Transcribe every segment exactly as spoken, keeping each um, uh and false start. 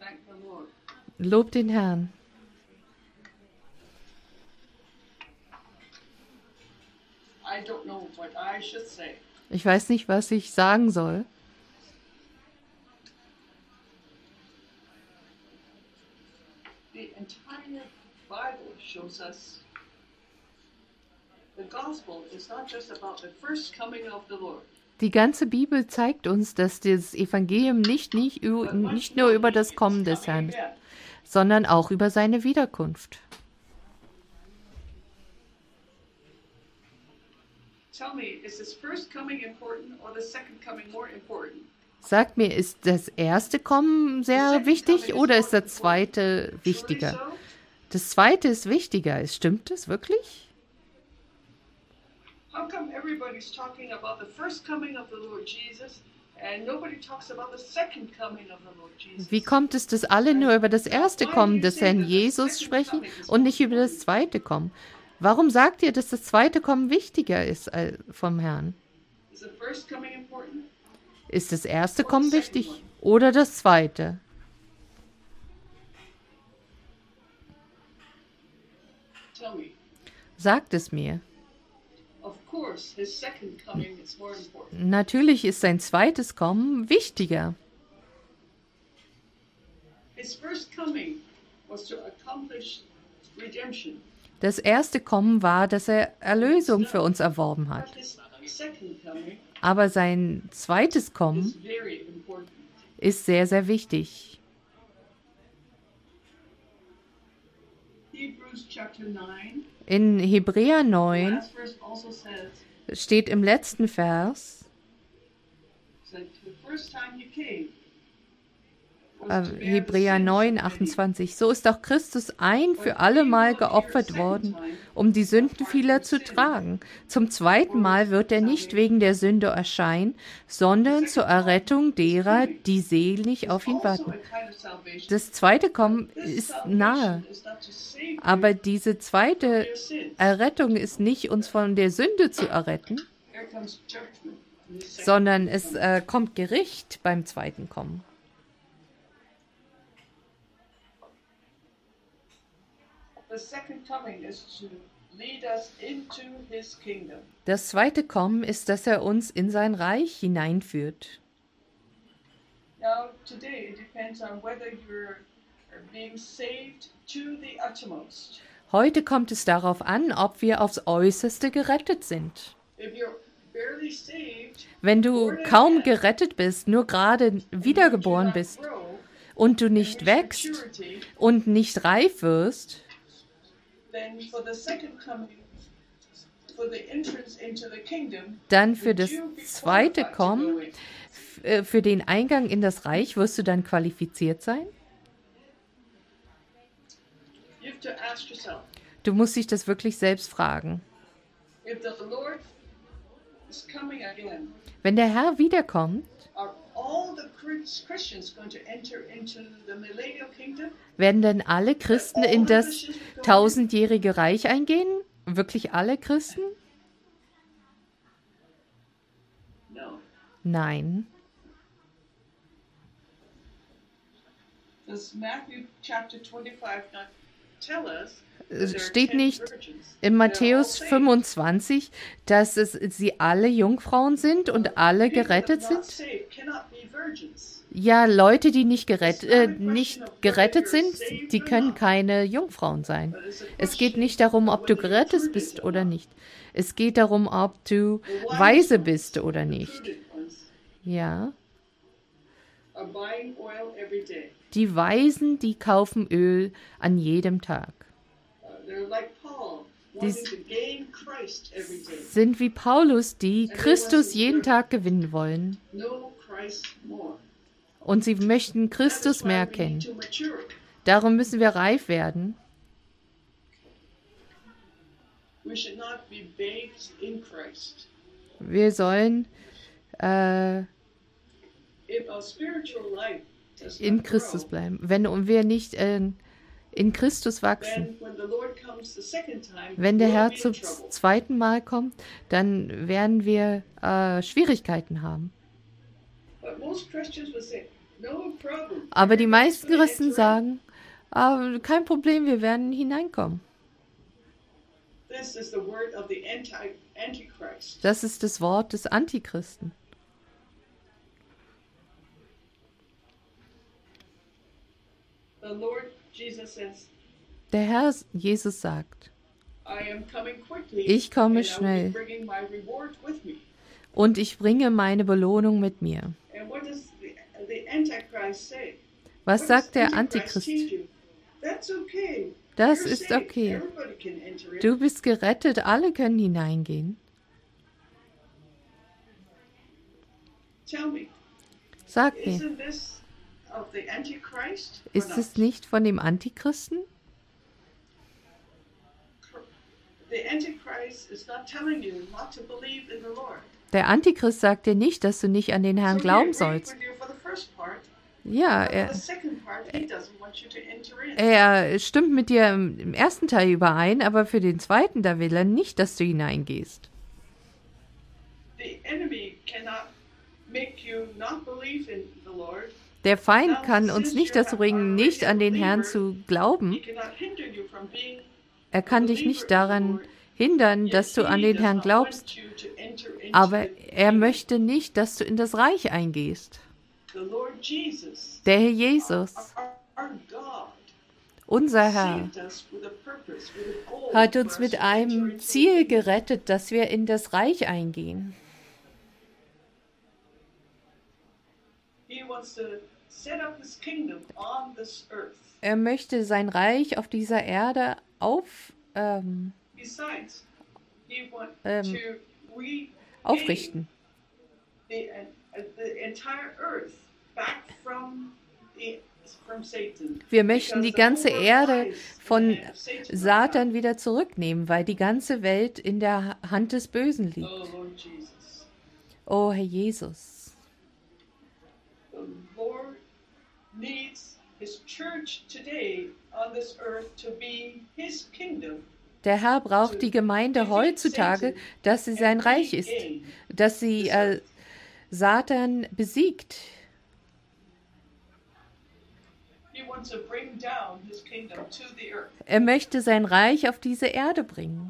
Lob den Herrn. Ich weiß nicht, was ich sagen soll. The entire Bible shows us the gospel is not just about the first coming of the Lord. Die ganze Bibel zeigt uns, dass das Evangelium nicht, nicht, nicht nur über das Kommen des Herrn ist, sondern auch über seine Wiederkunft. Tell me, is his first coming important or the second coming more important? Sagt mir, ist das erste Kommen sehr wichtig oder ist das zweite wichtiger? Das zweite ist wichtiger. Stimmt das wirklich? How come everybody's talking about the first coming of the Lord Jesus and nobody talks about the second coming of the Lord Jesus? Wie kommt es, dass alle nur über das erste Kommen des Herrn Jesus sprechen und nicht über das zweite Kommen? Warum sagt ihr, dass das zweite Kommen wichtiger ist vom Herrn? Is the first coming important? Ist das erste Kommen wichtig oder das zweite? Tell me. Sagt es mir. Of course, his second coming is more important. Natürlich ist sein zweites Kommen wichtiger. His first coming was to accomplish redemption. Das erste Kommen war, dass er Erlösung für uns erworben hat. But his second coming Aber sein zweites Kommen is very important. ist sehr, sehr wichtig. Hebrews chapter nine, In Hebräer the neun last verse also says steht im letzten Vers, that the first time he came was äh, to bear the Hebräer sins neun, of many. achtundzwanzig, so ist auch Christus ein für alle Mal geopfert worden, um die Sünden vieler zu tragen. Zum zweiten Mal wird er nicht wegen der Sünde erscheinen, sondern zur Errettung derer, die selig auf ihn Also warten. a kind of salvation. Das zweite Kommen This ist salvation nahe, is not to save you aber diese zweite from your sins. Errettung ist nicht, uns von der Sünde zu erretten, Here comes judgment in the second. sondern es äh, kommt Gericht beim zweiten Kommen. The second coming is to lead us into his kingdom. Das zweite Kommen ist, dass er uns in sein Reich hineinführt. Now, today it depends on whether you're are being saved to the uttermost. Heute kommt es darauf an, ob wir aufs Äußerste gerettet sind. If you're barely saved, Wenn du kaum gerettet bist, nur gerade wiedergeboren bist grow und du nicht wächst maturity, und nicht reif wirst, then for the second coming, for the entrance into the kingdom, dann für das you be zweite qualified to go Kommen, in. f- äh, für den Eingang in das Reich, wirst du dann qualifiziert sein? You have to ask yourself, Du musst dich das wirklich selbst fragen. if the Lord is coming again, Wenn der Herr wiederkommt, are all the Chris- Christians going to enter into the millennial kingdom? werden dann alle Christen in das tausendjährige Reich eingehen? Wirklich alle Christen? No. Nein. Does Matthew chapter twenty-five not tell us that Es there are steht ten nicht virgins? in They're all Matthäus saved. fünfundzwanzig, dass es, sie alle Jungfrauen sind und alle People gerettet that are not sind? saved cannot be virgins. Ja, Leute, die nicht, gerett, äh, nicht gerettet sind, die können keine Jungfrauen sein. But it's a Es question geht nicht darum, ob du whether you're gerettet prudent bist or oder not. nicht. Es geht darum, ob du The wise weise ones, bist oder the nicht. prudent ones, Ja, are buying oil every day. die Weisen, die kaufen Öl an jedem Tag. Uh, they're like Paul, Dies- wanting to gain Christ every day. Sind wie Paulus, die Christus jeden Tag gewinnen wollen. Know Christ more. Und sie möchten That is Christus why mehr we kennen. need to mature. Darum müssen wir reif werden. We should not be babes in Christ. Wir sollen äh, If our spiritual life does in not Christus grow, bleiben. Wenn wir nicht äh, in Christus wachsen. then when the Lord comes the second time, Wenn der we'll Herr be in zum trouble. zweiten Mal kommt, dann werden wir äh, Schwierigkeiten haben. But most Christians will say, No problem. Aber die Everybody's meisten gonna Christen enter in. sagen, ah, kein Problem, wir werden hineinkommen. This is the word of the anti Antichrist. Das ist das Wort des Antichristen. The Lord Jesus says, Der Herr Jesus sagt, I am coming quickly, ich komme and I will schnell be bringing my reward with me. und ich bringe meine Belohnung mit mir. And what does the, the Antichrist say? Was What sagt does der Antichrist Antichrist? teach you? That's okay. Das You're ist saved. okay. Everybody can enter in. Du bist gerettet, alle können hineingehen. Tell me, Sag mir, isn't this of the Antichrist? or ist not? es nicht von dem Antichristen? The Antichrist is not telling you not to believe in the Lord. Der Antichrist sagt dir nicht, dass du nicht an den Herrn So he glauben agreed sollst. with you for the first part, Ja, but for er, the second part, he doesn't want you to enter in. er stimmt mit dir im, im ersten Teil überein, aber für den zweiten, da will er nicht, dass du hineingehst. The enemy cannot make you not believe in the Lord. Der Feind kann uns nicht dazu bringen, nicht an den Herrn zu glauben. He cannot hinder you from being Er kann dich nicht daran hindern, dass du an den Herrn glaubst, aber er möchte nicht, dass du in das Reich eingehst. Der Herr Jesus, unser Herr, hat uns mit einem Ziel gerettet, dass wir in das Reich eingehen. Er möchte sein Reich auf dieser Erde auf, ähm, ähm, aufrichten. Wir möchten die ganze Erde von Satan wieder zurücknehmen, weil die ganze Welt in der Hand des Bösen liegt. Oh, Herr Jesus. Der Herr braucht die Gemeinde heutzutage, dass sie sein Reich ist, dass sie äh, Satan besiegt. Er möchte sein Reich auf diese Erde bringen.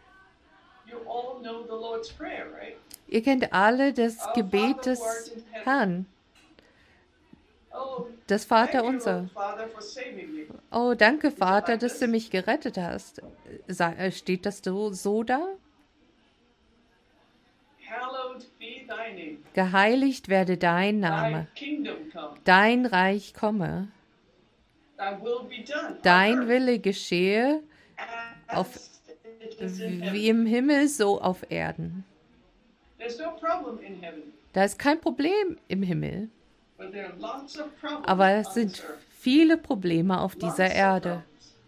Ihr kennt alle das Gebet des Herrn, das Vaterunser. Oh, danke, Vater, dass du mich gerettet hast. Steht das so, so da? Geheiligt werde dein Name. Dein Reich komme. Dein Wille geschehe auf, wie im Himmel, so auf Erden. Da ist kein Problem im Himmel. Aber es sind viele Probleme auf dieser Erde.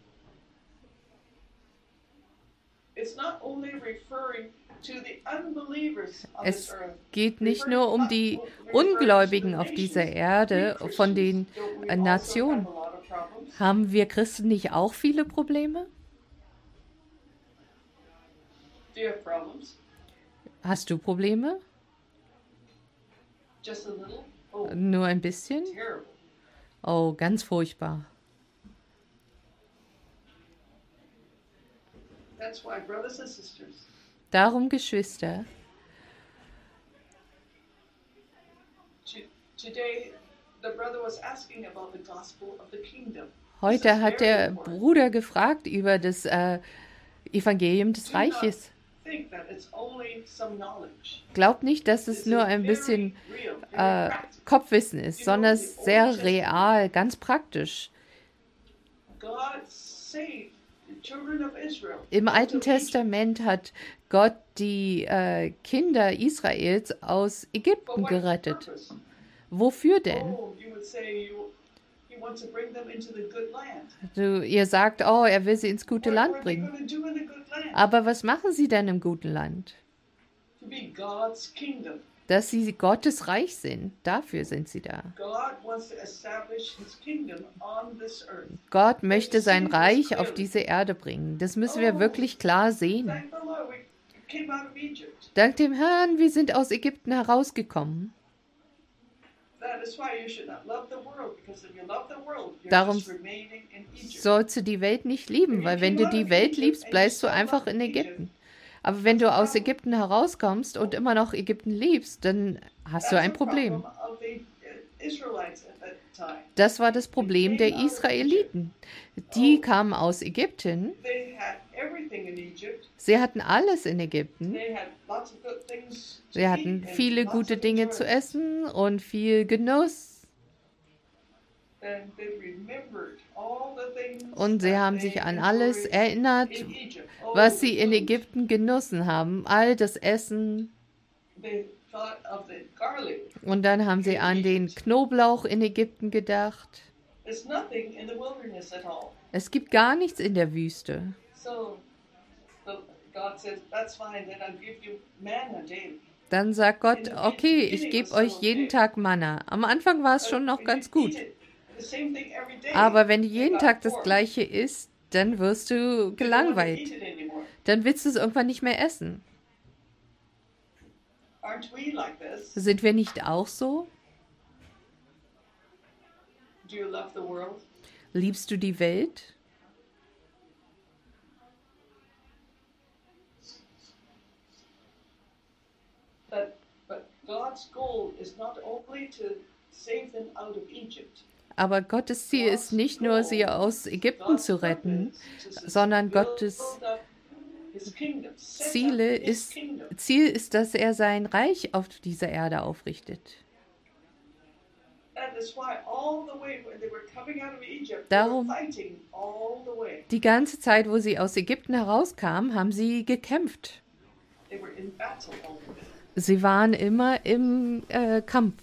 Es geht nicht nur um die Ungläubigen auf dieser Erde, von den Nationen. Haben wir Christen nicht auch viele Probleme? Hast du Probleme? Nur ein bisschen? Oh, ganz furchtbar. Darum, Geschwister, heute hat der Bruder gefragt über das äh, Evangelium des Reiches. Glaubt nicht, dass es nur ein bisschen äh, Kopfwissen ist, sondern es ist sehr real, ganz praktisch. Im Alten Testament hat Gott die äh, Kinder Israels aus Ägypten gerettet. Wofür denn? Du, ihr sagt, oh, er will sie ins gute Land bringen. Aber was machen sie denn im guten Land? Dass sie Gottes Reich sind. Dafür sind sie da. Gott möchte sein Reich auf diese Erde bringen. Das müssen wir wirklich klar sehen. Dank dem Herrn, wir sind aus Ägypten herausgekommen. Darum sollst du die Welt nicht lieben, weil wenn du die Welt liebst, bleibst du einfach in Ägypten. Aber wenn du aus Ägypten herauskommst und immer noch Ägypten liebst, dann hast du ein Problem. Das war das Problem der Israeliten. Die kamen aus Ägypten. Sie hatten alles in Ägypten. Sie hatten viele gute Dinge zu essen und viel Genuss. Und sie haben sich an alles erinnert, was sie in Ägypten genossen haben. All das Essen. Und dann haben sie an den Knoblauch in Ägypten gedacht. Es gibt gar nichts in der Wüste. Dann sagt Gott, okay, ich gebe euch jeden Tag Manna. Am Anfang war es schon noch ganz gut. Aber wenn du jeden Tag das Gleiche isst, dann wirst du gelangweilt. Dann willst du es irgendwann nicht mehr essen. Sind wir nicht auch so? Liebst du die Welt? Aber Gottes Ziel ist nicht nur, sie aus Ägypten zu retten, sondern Gottes Ziele ist, Ziel ist, dass er sein Reich auf dieser Erde aufrichtet. Darum, die ganze Zeit, wo sie aus Ägypten herauskamen, haben sie gekämpft. Sie waren immer im äh, Kampf.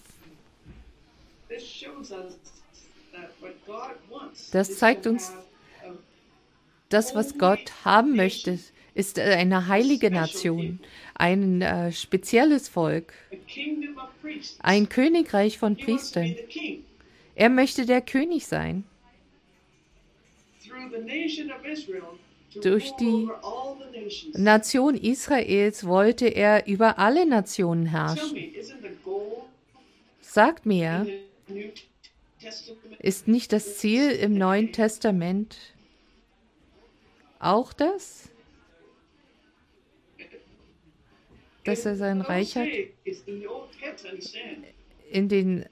Das zeigt uns, das, was Gott haben möchte, ist eine heilige Nation, ein äh, spezielles Volk, ein Königreich von Priestern. Er möchte der König sein. Durch die Nation Israels wollte er über alle Nationen herrschen. Sagt mir, ist nicht das Ziel im Neuen Testament auch das? Dass er sein Reich hat? In den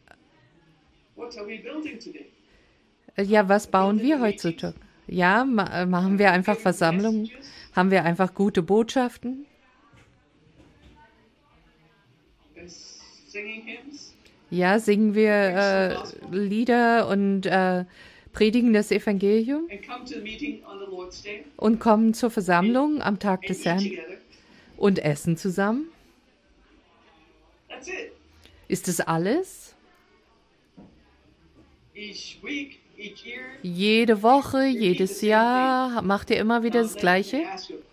Ja, was bauen wir heutzutage? Ja, ma machen wir einfach Versammlungen? Haben wir einfach gute Botschaften? Ja, singen wir äh, Lieder und äh, predigen das Evangelium und kommen zur Versammlung am Tag des Herrn und essen zusammen? Ist das alles? Jede Woche, jedes Jahr macht ihr immer wieder das Gleiche?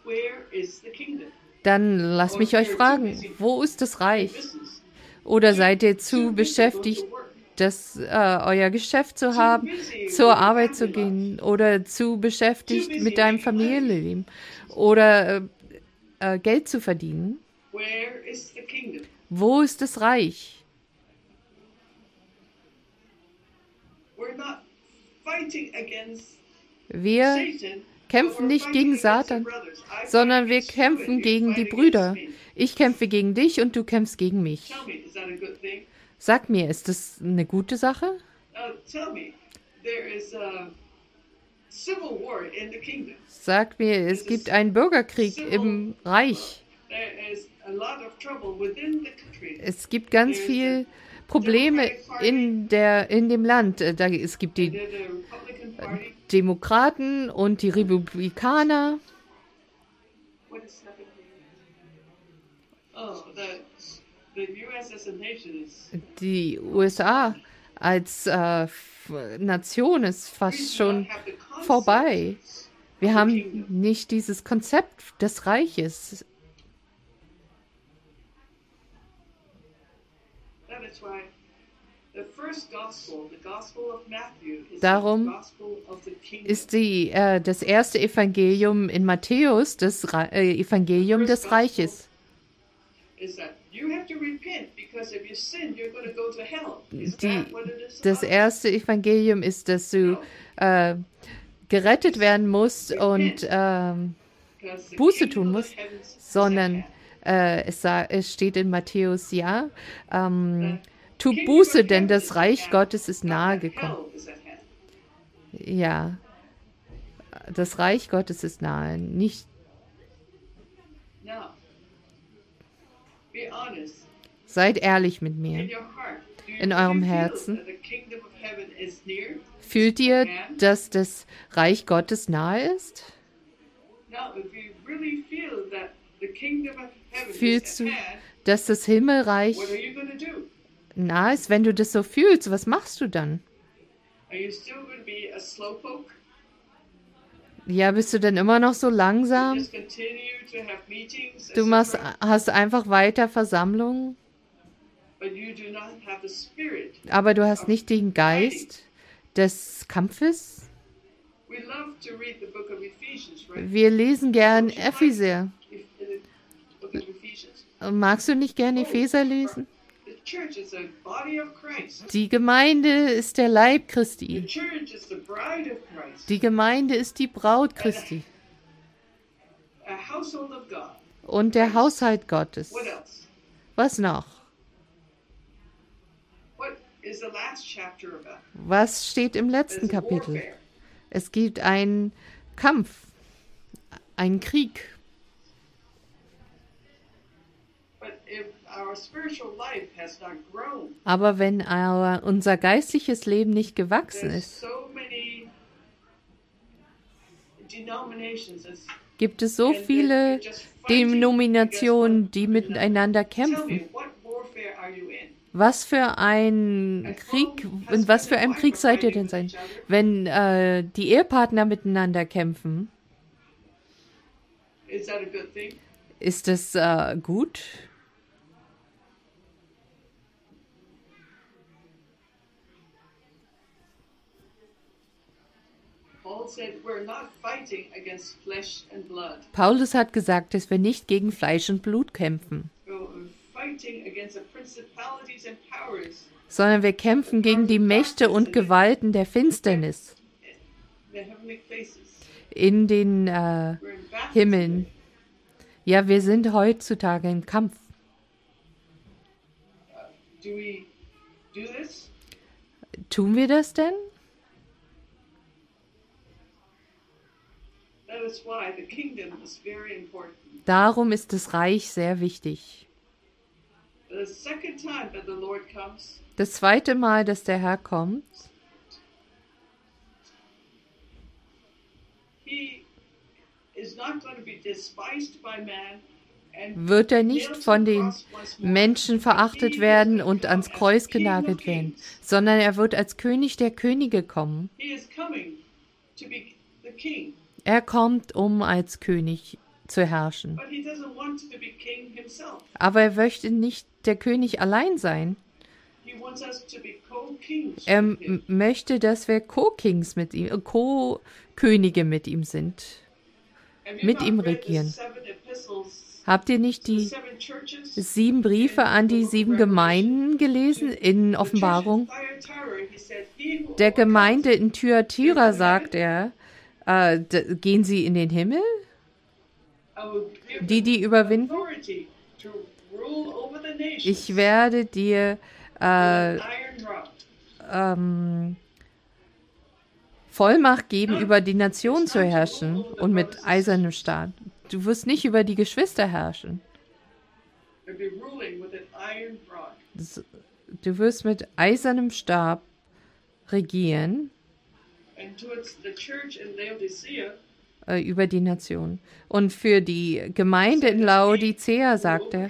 Dann lasst mich euch fragen, wo ist das Reich? Oder seid ihr zu beschäftigt, das, äh, euer Geschäft zu haben, zur Arbeit zu gehen oder zu beschäftigt mit deinem Familienleben oder äh, äh, Geld zu verdienen? Wo ist das Reich? Wir kämpfen nicht gegen Satan, sondern wir kämpfen gegen die Brüder. Ich kämpfe gegen dich und du kämpfst gegen mich. Sag mir, ist das eine gute Sache? Sag mir, es gibt einen Bürgerkrieg im Reich. Es gibt ganz viele Probleme in, der, in dem Land. Da, es gibt die Demokraten und die Republikaner. Die U S A als äh, Nation ist fast schon vorbei. Wir haben nicht dieses Konzept des Reiches. Darum ist die, äh, das erste Evangelium in Matthäus das Re äh, Evangelium des Reiches. You have to repent because if you sin, you're going to go to hell. Is Die, that what it is das about? erste Evangelium ist, dass du äh, gerettet werden musst und ähm, Because the Buße tun kingdom of musst, the heavens is at sondern hand. äh, es, sa- es steht in Matthäus, ja, ähm, tu Kingdom Buße, of denn heaven das is at Reich hand, Gottes ist not nahe that gekommen. hell is at hand. Ja, das Reich Gottes ist nahe, nicht. Now, be honest. Seid ehrlich mit In mir. your heart, do you In eurem really feel Herzen. that the kingdom of heaven is near? Fühlt ihr, At hand? dass das Reich Gottes nahe ist? Now, if you really feel that the kingdom of heaven Fühlst is du, at hand, dass das Himmelreich what are you going to do? nahe ist? Wenn du das so fühlst, was machst du dann? Are you still going to be a slowpoke? Ja, bist du denn immer noch so langsam? Just continue to have meetings, Du machst, et cetera, hast einfach weiter Versammlungen, but you do not have the spirit. aber du hast nicht den Geist des Kampfes? We love to read the book of Ephesians, right? Wir lesen gern Epheser. If- in the book of Ephesians. Magst du nicht gern Epheser lesen? The church is a body of Christ. Die Gemeinde ist der Leib The Christi. church is the bride of Christ. Die Gemeinde ist die Braut Christi A household of God. und der Haushalt Gottes. What else? Was noch? What is the last chapter about? Was steht im letzten There's Kapitel? warfare. Es gibt einen Kampf, einen Krieg. But if our spiritual life has not grown, Aber wenn our, unser geistliches Leben nicht gewachsen there's ist, so many denominations. It's- gibt es so and they're viele just fighting Denominationen, against die one another. miteinander Tell me, kämpfen. what warfare are you in? Was für ein Krieg, in was für einem Krieg seid ihr denn sein? Wenn äh, die Ehepartner miteinander kämpfen, Is that a good thing? ist das äh, gut? Paul said we're not fighting against flesh and blood. Paulus hat gesagt, dass wir nicht gegen Fleisch und Blut kämpfen, We're fighting against the principalities and powers sondern wir kämpfen gegen die Mächte und Gewalten der Finsternis in the heavenly places. in den äh, We're in battle. Himmeln. Ja, wir sind heutzutage im Kampf. Do we do this? Tun wir das denn? That is why the kingdom is very important. Darum ist das Reich sehr wichtig. The second time that the Lord comes, Das zweite Mal, dass der Herr kommt, he is not going to be despised by man and wird er nicht nailed to von the den cross once more. Menschen verachtet He werden is und come ans as Kreuz King of genagelt werden, kings. sondern er wird als König der Könige kommen. He is coming to be the king, Er kommt, um als König zu herrschen. but he doesn't want to be king himself. Aber er möchte nicht der König allein sein. He wants us to be co-kings Er with him. m- möchte, dass wir Co-Kings mit ihm, äh, Co-Könige mit ihm sind. Have you mit not ihm read the regieren. seven epistles Habt ihr nicht to the die seven churches? sieben Briefe an die sieben Gemeinden gelesen in Offenbarung? Der Gemeinde in Thyatira sagt er, äh, d- gehen sie in den Himmel? Die, die überwinden? Ich werde dir äh, ähm, Vollmacht geben, über die Nation zu herrschen und mit eisernem Stab. Du wirst nicht über die Geschwister herrschen. Das- Du wirst mit eisernem Stab regieren äh, über die Nation. Und für die Gemeinde in Laodicea sagt er,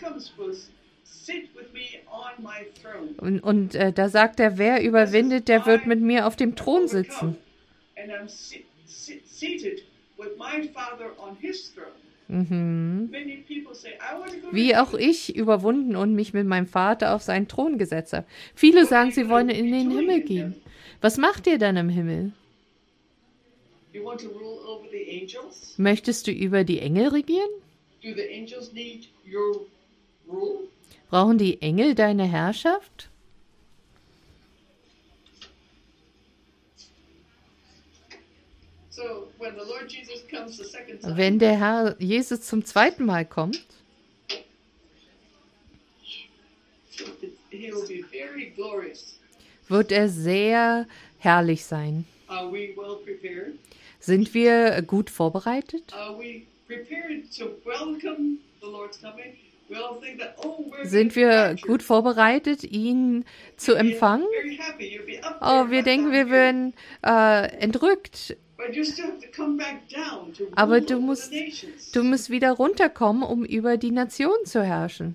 und, und äh, da sagt er, wer überwindet, der wird mit mir auf dem Thron sitzen. Mhm. Wie auch ich überwunden und mich mit meinem Vater auf seinen Thron gesetzt habe. Viele sagen, sie wollen in den Himmel gehen. Was macht ihr dann im Himmel? Möchtest du über die Engel regieren? Brauchen die Engel deine Herrschaft? So when the Lord Jesus comes the second time, Wenn der Herr Jesus zum zweiten Mal kommt, he will be very glorious. wird er sehr herrlich sein. Are we well prepared? Sind wir gut vorbereitet? Are we prepared to welcome the Lord's coming? We all think that, oh, we're Sind being wir raptured. gut vorbereitet, ihn zu You'll be empfangen? very happy. You'll be up Oh, there, wir up denken, down wir here. werden äh, entrückt. But you still have to come back down to Aber rule du over musst, the nations. du musst wieder runterkommen, um über die Nation zu herrschen.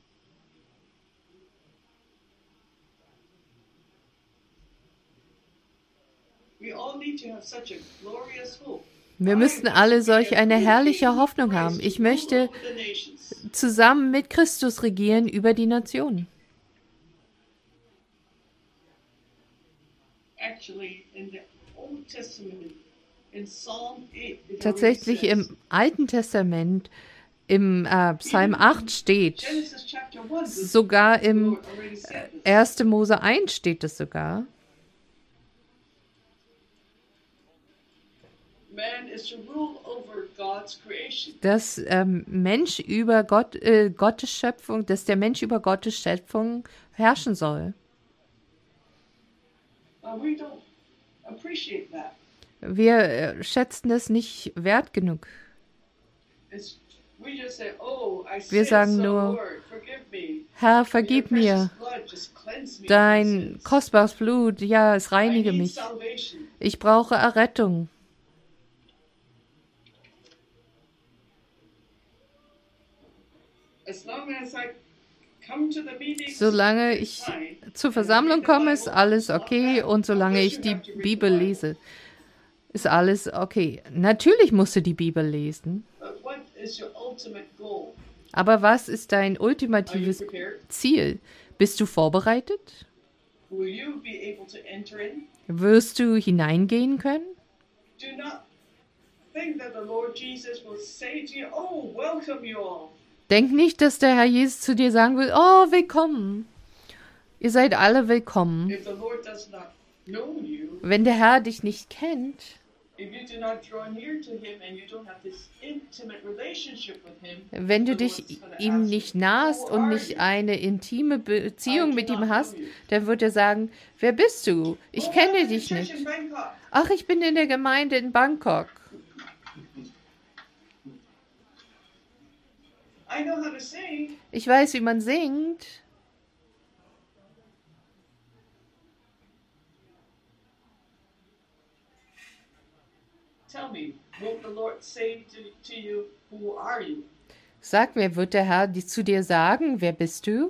We all need to have such a glorious hope. Wir müssten alle solch eine herrliche Hoffnung haben. Ich möchte zusammen mit Christus regieren über die Nationen. Actually, in the Old Testament, in Psalm eight, it Tatsächlich already says, im Alten Testament, im äh, Psalm acht steht, Genesis chapter one, the sogar im Lord already said this. erster Mose eins steht es sogar, Man is to rule over God's creation. dass ähm, Mensch über Gott, äh, Gottes Schöpfung, dass der Mensch über Gottes Schöpfung herrschen soll. Uh, we don't appreciate that. Wir äh, schätzen das nicht wert genug. It's, we just say, oh, I Wir sinned, sagen so nur, Lord, forgive me. Herr, Your vergib precious mir. blood just cleanse me of my Dein sins. kostbares Blut, ja, es I reinige need mich. salvation. Ich brauche Errettung. As long as I come to the meetings, Solange ich zur Versammlung komme, ist alles okay. Und solange ich die Bibel lese, ist alles okay. Natürlich musst du die Bibel lesen. But what is your ultimate goal? Aber was ist dein Are you ultimatives prepared? Ziel? Bist du vorbereitet? Will you be able to enter in? Wirst du hineingehen können? Do not think that the Lord Jesus will say to you, oh, welcome you all. Denk nicht, dass der Herr Jesus zu dir sagen will, oh, willkommen. Ihr seid alle willkommen. If the Lord does not know you, Wenn der Herr dich nicht kennt, if you do not draw near to him and you don't have this intimate relationship with him, wenn du the dich Lord's gonna ihm ask nicht you, nahst "Who und are nicht you?" eine intime Beziehung mit ihm hast, dann wird er sagen, wer bist du? Ich "Oh, kenne I'm in dich church nicht. in Bangkok." Ach, ich bin in der Gemeinde in Bangkok. I know how to sing. Ich weiß, wie man singt. Tell me, won't the Lord say to, to you, who are you? Sag mir, wird der Herr die- zu dir sagen, wer bist du?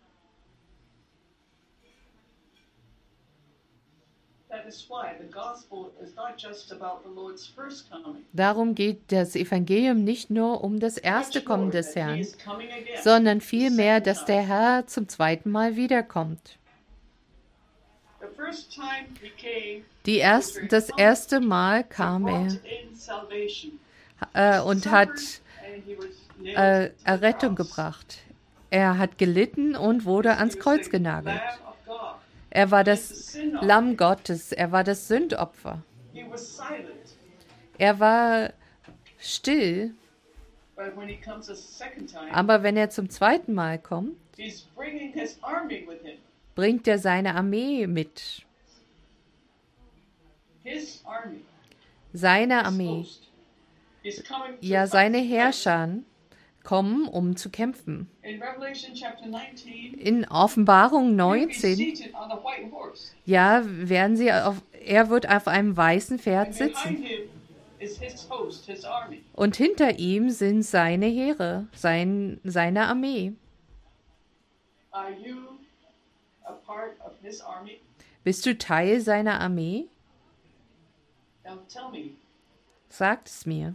That is why the gospel is not just about the Lord's first coming. Darum geht das Evangelium nicht nur um das erste Much Kommen more des that he Herrn, is coming again. sondern vielmehr, dass der Herr zum zweiten Mal wiederkommt. The first time he came, Die erst, das erste Mal kam er brought in salvation. äh, und hat And he was nailed äh, to the Errettung cross. gebracht. Er hat gelitten und wurde ans He was Kreuz the genagelt. Lamb of God. Er war He was das the sin offering. Lamm Gottes, er war das Sündopfer. He was silent. Er war still, But when he comes a second time, aber wenn er zum zweiten Mal kommt, he's bringing his army with him. bringt er seine Armee mit. His army. Seine his Armee, host, is coming to ja seine fight. Herrscher kommen, um zu kämpfen. In Revelation chapter nineteen, In Offenbarung he'll be neunzehn, seated on a white horse. ja, werden sie auf, er wird auf einem weißen Pferd And sitzen. behind him is his host, his army. Und hinter ihm sind seine Heere, sein, seine Armee. Are you a part of his army? Bist du Teil seiner Armee? Now tell me, Sagt es mir.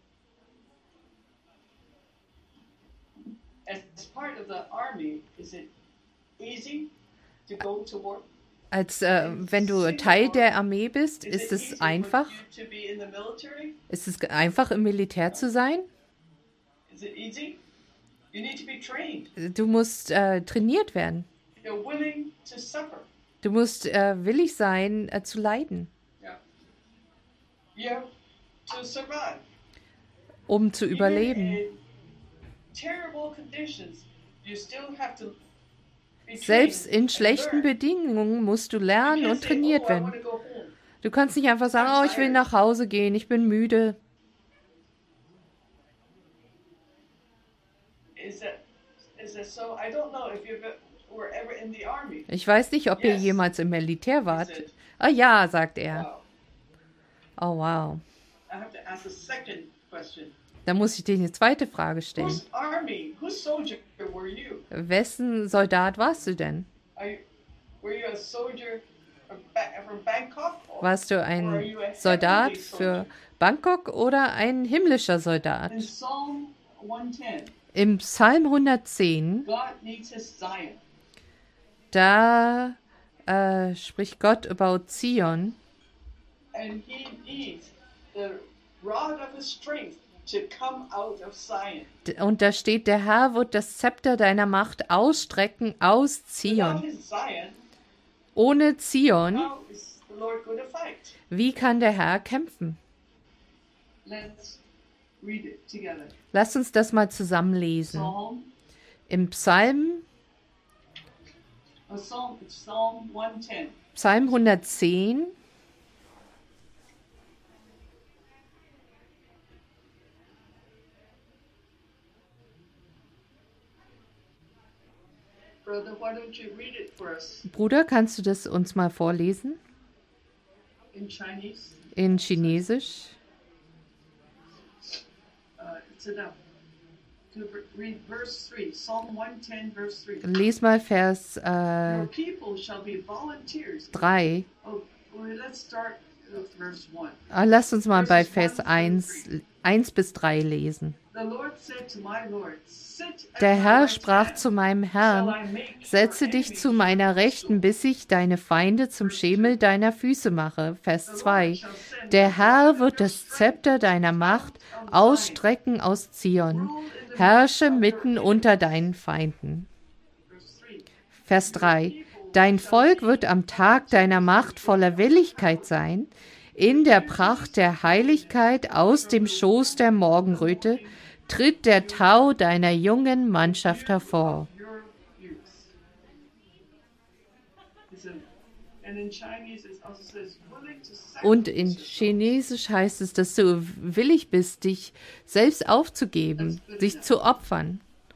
as part of the army, is it easy to go to war? Als äh, wenn du Teil der Armee bist, Is ist it easy es einfach? for you to be in the military? Ist es einfach im Militär zu sein? Is it easy? You need to be trained. Du musst äh, trainiert werden. You're willing to suffer. Du musst äh, willig sein, äh, zu leiden, Yeah. Yeah. To survive. um zu überleben. Even in terrible conditions, you still have to be Selbst trained in and schlechten learn. Bedingungen musst du You lernen can't und say, trainiert oh, I werden. want to go home. Du kannst nicht einfach sagen, oh, ich will nach Hause gehen, ich bin müde. Is that is that so? I don't know if you were ever in the army. Ich weiß nicht, ob ihr Yes. jemals im Militär He wart. said, Ah ja, sagt er. wow. Oh wow. I have to ask a second question. Da muss ich dir eine zweite Frage stellen. Whose army, whose soldier were you? Wessen Soldat warst du denn? Are you were you a soldier from, ba- from Bangkok? Or, Warst du or are ein you a Soldat heavenly für soldier? Bangkok oder ein himmlischer Soldat? In Psalm one ten, Im Psalm hundertzehn, God needs his Zion. da äh, spricht Gott über Zion. And he needs the rod of his strength to come out of Zion. D- Und da steht, der Herr wird das Zepter deiner Macht ausstrecken aus Without Zion. his Zion, Ohne Zion, how is the Lord going to fight? wie kann der Herr kämpfen? Let's read it together. Lasst uns das mal zusammen lesen. Psalm, Im Psalm, uh, Psalm, Psalm one ten. Psalm hundertzehn, Brother, why don't you read it for us Bruder, kannst du das uns mal vorlesen? in Chinese? In Chinesisch. Uh, it's enough. To re- read verse three, Psalm one ten, verse three. Lies mal Vers Your äh, people shall be volunteers. drei. Oh, well, let's start with verse one. Ah, Lasst uns mal bei Vers eins, eins bis drei lesen. The Lord said to my Lord, sit at Der my Herr right sprach hand, zu meinem shall Herrn, I make setze your dich enemies zu meiner your Rechten, footstool? bis ich deine Feinde zum Schemel deiner Füße mache. Vers The Lord zwei. shall send Der the Herr rod of wird your das strength Zepter deiner Macht out of Zion. ausstrecken aus Zion. Rule in the Herrsche midst of mitten your unter enemies. deinen Feinden. Verse three. Vers drei. Dein Volk wird am Tag deiner Macht voller Willigkeit sein, in der Pracht der Heiligkeit aus dem Schoß der Morgenröte tritt der Tau deiner jungen Mannschaft hervor. Your youth. It's a- And in Chinese it also says willing to Und in sacrifice yourself. Chinesisch heißt es, dass du willig bist, dich selbst aufzugeben, dich zu opfern.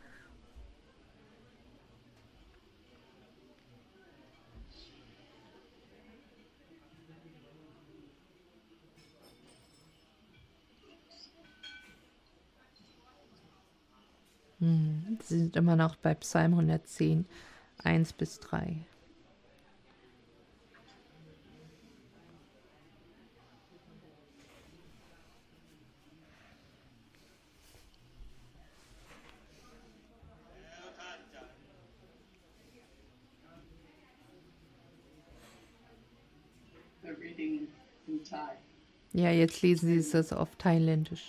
Hm, Sie sind immer noch bei Psalm hundertzehn, eins bis drei. They're reading in Thai. Ja, jetzt lesen Sie es auf Thailändisch.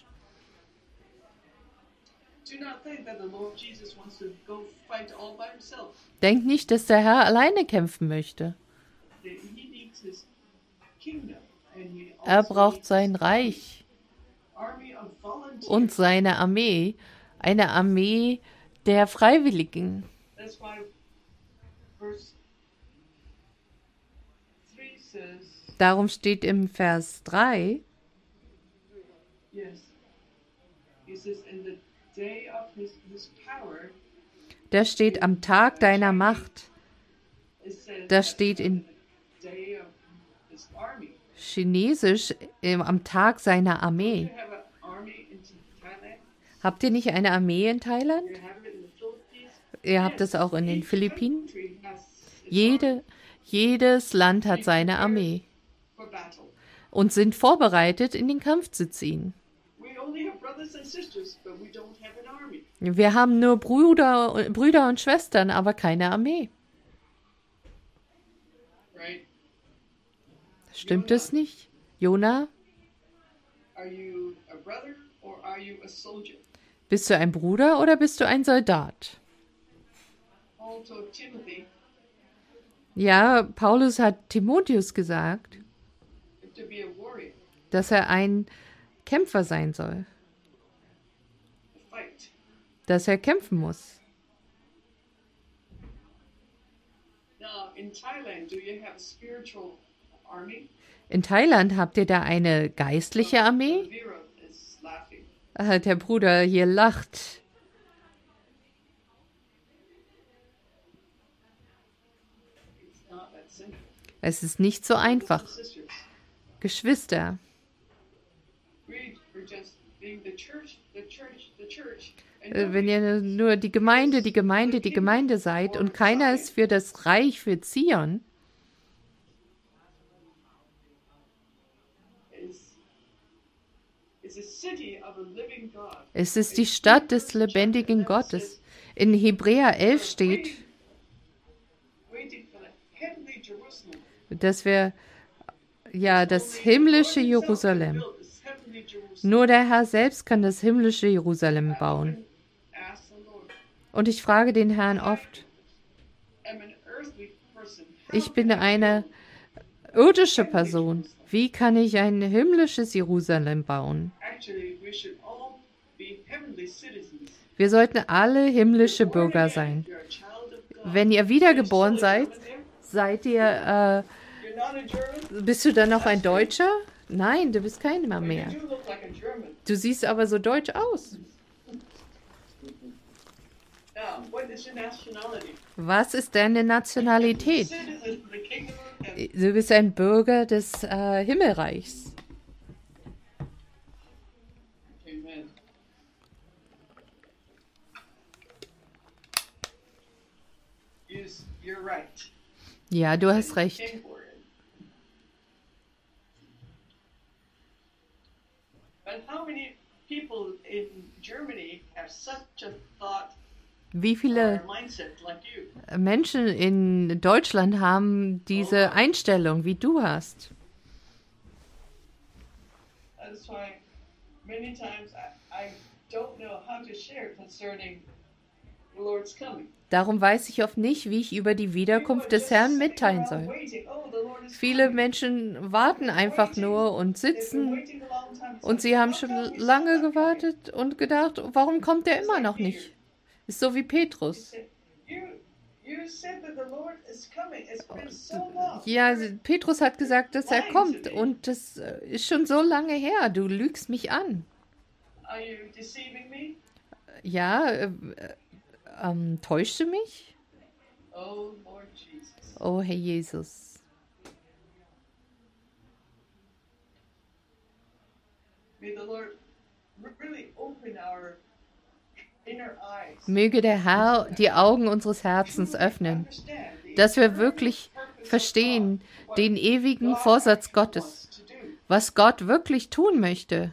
Do not think that the Lord Jesus wants to go fight all by himself. Denkt nicht, dass der Herr alleine kämpfen möchte. That He needs his kingdom. And he Er also braucht needs sein Reich army of volunteers. und seine Armee, eine Armee der Freiwilligen. That's why verse three says, Darum steht im Vers drei, yes. He says, in the day of his, his power, da steht am Tag deiner Macht. it says Das steht in the day of his army. Chinesisch ähm, am Tag seiner Armee. You have an army in Thailand. Habt ihr nicht eine Armee in Thailand? You have it in the Philippines. Ihr habt es auch in den Each Philippinen. country has its Jede, jedes Land hat seine Armee for battle. und sind vorbereitet, in den Kampf zu ziehen. We only have brothers and sisters, but we don't have an army. Wir haben nur Brüder, Brüder und Schwestern, aber keine Armee. Right? Stimmt es nicht? Jona, Are you a brother or are you a soldier? Bist du ein Bruder oder bist du ein Soldat? Paul told Timothy Ja, Paulus hat Timotheus gesagt, to be a warrior, dass er ein Kämpfer sein soll, to fight. dass er kämpfen muss. Now, in Thailand, do you have a spiritual army? In Thailand habt ihr da eine geistliche Armee? Vera is laughing. Ah, der Bruder hier lacht. It's not that simple. Es ist nicht so einfach. Brothers and sisters, Geschwister, we are just being the church, the church, the church. And äh, wenn ihr nur die Gemeinde, die Gemeinde, die Gemeinde seid und keiner ist für das Reich, für Zion, is is a city of a living God. es ist die Stadt des lebendigen Gottes. In Hebräer elf steht, Waiting for the heavenly Jerusalem. dass wir, ja, das himmlische Jerusalem, nur der Herr selbst kann das himmlische Jerusalem bauen. Und ich frage den Herrn oft, ich bin eine irdische Person, wie kann ich ein himmlisches Jerusalem bauen? Wir sollten alle himmlische Bürger sein. Wenn ihr wiedergeboren seid, seid ihr, äh, bist du dann noch ein Deutscher? Nein, du bist keiner mehr. Du siehst aber so deutsch aus. Was ist deine Nationalität? Du bist ein Bürger des äh, Himmelreichs. Amen. Yes, you're right. Ja, du hast recht. Came for it. But how many people in Germany have such a thought Wie or viele mindset like you? Menschen in Deutschland haben diese Einstellung, wie du hast? That's why many times I, I don't know how to share concerning the Lord's coming. Darum weiß ich oft nicht, wie ich über die Wiederkunft des Herrn mitteilen soll. Viele Menschen warten einfach nur und sitzen und sie haben schon lange gewartet und gedacht, warum kommt er immer noch nicht? Ist so wie Petrus. Ja, Petrus hat gesagt, dass er kommt und das ist schon so lange her. Du lügst mich an. Ja, äh, ähm, täuschst du mich? Oh, Lord Jesus. Oh, Herr Jesus. May the Lord really open our inner eyes. Möge der Herr die Augen unseres Herzens öffnen, dass wir wirklich verstehen den ewigen Vorsatz Gottes, was Gott wirklich tun möchte.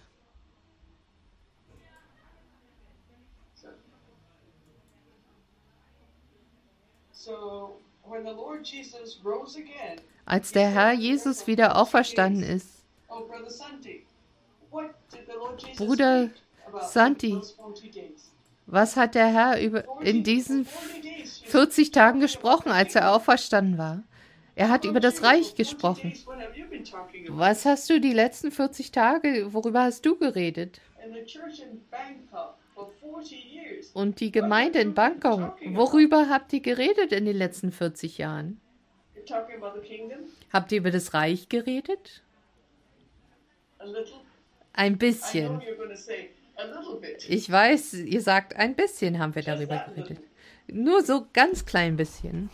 So, when the Lord Jesus rose again, Als der Herr Jesus wieder auferstanden ist, oh, Brother Santi, what did the Lord Jesus Bruder speak about Santi, those forty days? was hat der Herr über, in diesen forty days, you vierzig Tagen gesprochen, als er auferstanden war? Er hat über das Reich gesprochen. days, what have you been talking about? Was hast du die letzten vierzig Tage, worüber hast du geredet? And the church in Bangkok for forty years. Und die Gemeinde in Bangkok, worüber habt ihr geredet in den letzten vierzig Jahren? You're talking about the kingdom? Habt ihr über das Reich geredet? A little? Ein I know bisschen. you're going to say a little bit. Ich weiß, ihr sagt, ein bisschen haben wir darüber geredet. Nur so ganz klein bisschen.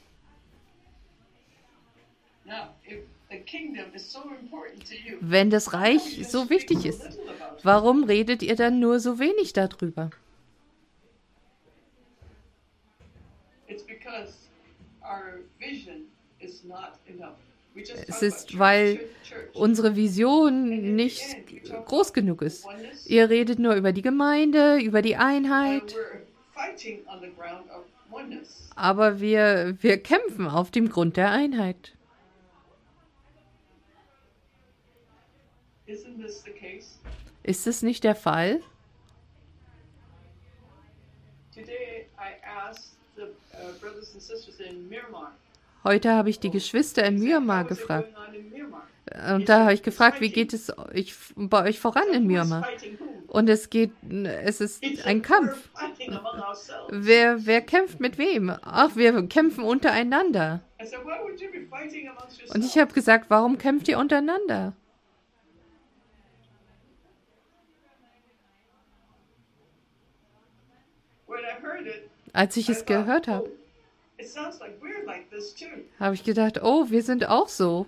Now, if the kingdom is so important to you, Wenn das Reich so wichtig ist, warum redet ihr dann nur so wenig darüber? it's because our vision is not enough. We just Es talk ist, about weil church, church, church. unsere Vision nicht groß genug ist. Ihr redet nur über die Gemeinde, über die And Einheit, we're fighting on the ground of oneness. aber wir, wir kämpfen auf dem Grund der Einheit. Isn't this the case? Ist es nicht der Fall? I asked the uh, brothers and sisters in Myanmar, Heute habe ich die Geschwister in Myanmar how is it gefragt. going on in Myanmar? Und da habe ich gefragt, wie geht es euch, bei euch voran in Who's Myanmar? fighting whom? Und es geht, es ist He said, ein we're Kampf. fighting among ourselves. Wer, wer kämpft mit wem? Ach, wir kämpfen untereinander. I said, why would you be fighting amongst Und ich yourselves? habe gesagt, warum kämpft ihr untereinander? When I heard it, Als ich I es thought, gehört oh, habe, it sounds like we're like this too. habe ich gedacht, oh, wir sind auch so.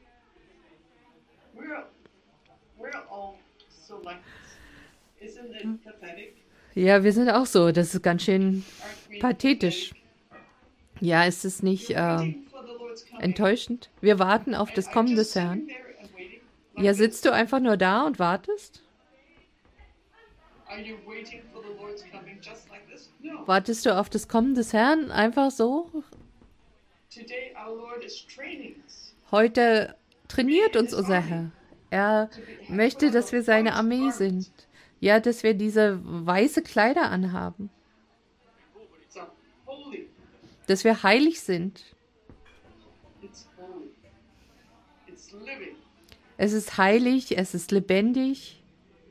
We're we're all so like this. Isn't it pathetic? Ja, wir sind auch so. Das ist ganz schön Aren't we pathetisch. pathetic? Ja, ist es nicht We're äh, waiting for the Lord's coming. enttäuschend? Wir warten auf And das I'm Kommen just des Herrn. sitting there and waiting like Ja, this. sitzt du einfach nur da und wartest? Are you waiting for the Lord's coming just like this? No. Wartest du auf das Kommen des Herrn einfach so? Today our Lord is training us Heute trainiert uns unser Herr. Er möchte, dass wir seine Armee sind. Ja, dass wir diese weiße Kleider anhaben. It's a holy. Dass wir heilig sind. It's holy. It's living. Es ist heilig, es ist lebendig.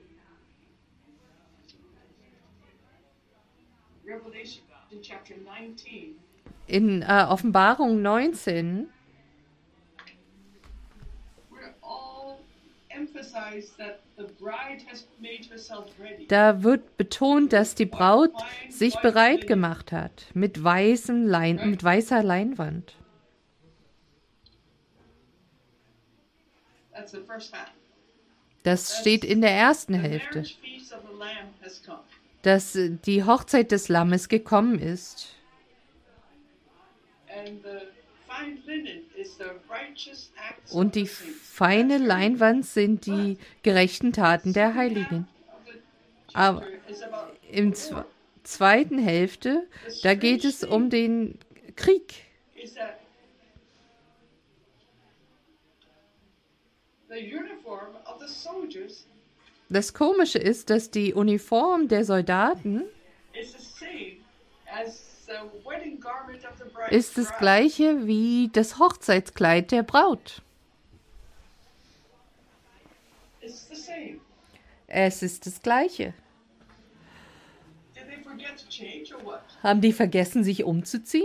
Revelation in chapter nineteen. In äh, Offenbarung neunzehn, We're all emphasized that the bride has made herself ready. da wird betont, dass die Braut sich bereit gemacht hat mit, weißem Lein, mit weißer Leinwand. That's the first half. Das steht in der ersten The Hälfte, marriage feast of the Lamb has come. dass äh, die Hochzeit des Lammes gekommen ist. And the fine linen is the righteous acts Und of the die saints. feine Leinwand sind die gerechten Taten der Heiligen. Of the Aber chapter is about im zwe- zweiten Hälfte, da geht es um den Krieg. is that the uniform of the soldiers Das Komische ist, dass die Uniform der Soldaten is the same as the wedding garment of the bride. ist das gleiche wie das Hochzeitskleid der Braut. It's the same. Es ist das gleiche. Did they forget to change or what? Haben die vergessen, sich umzuziehen?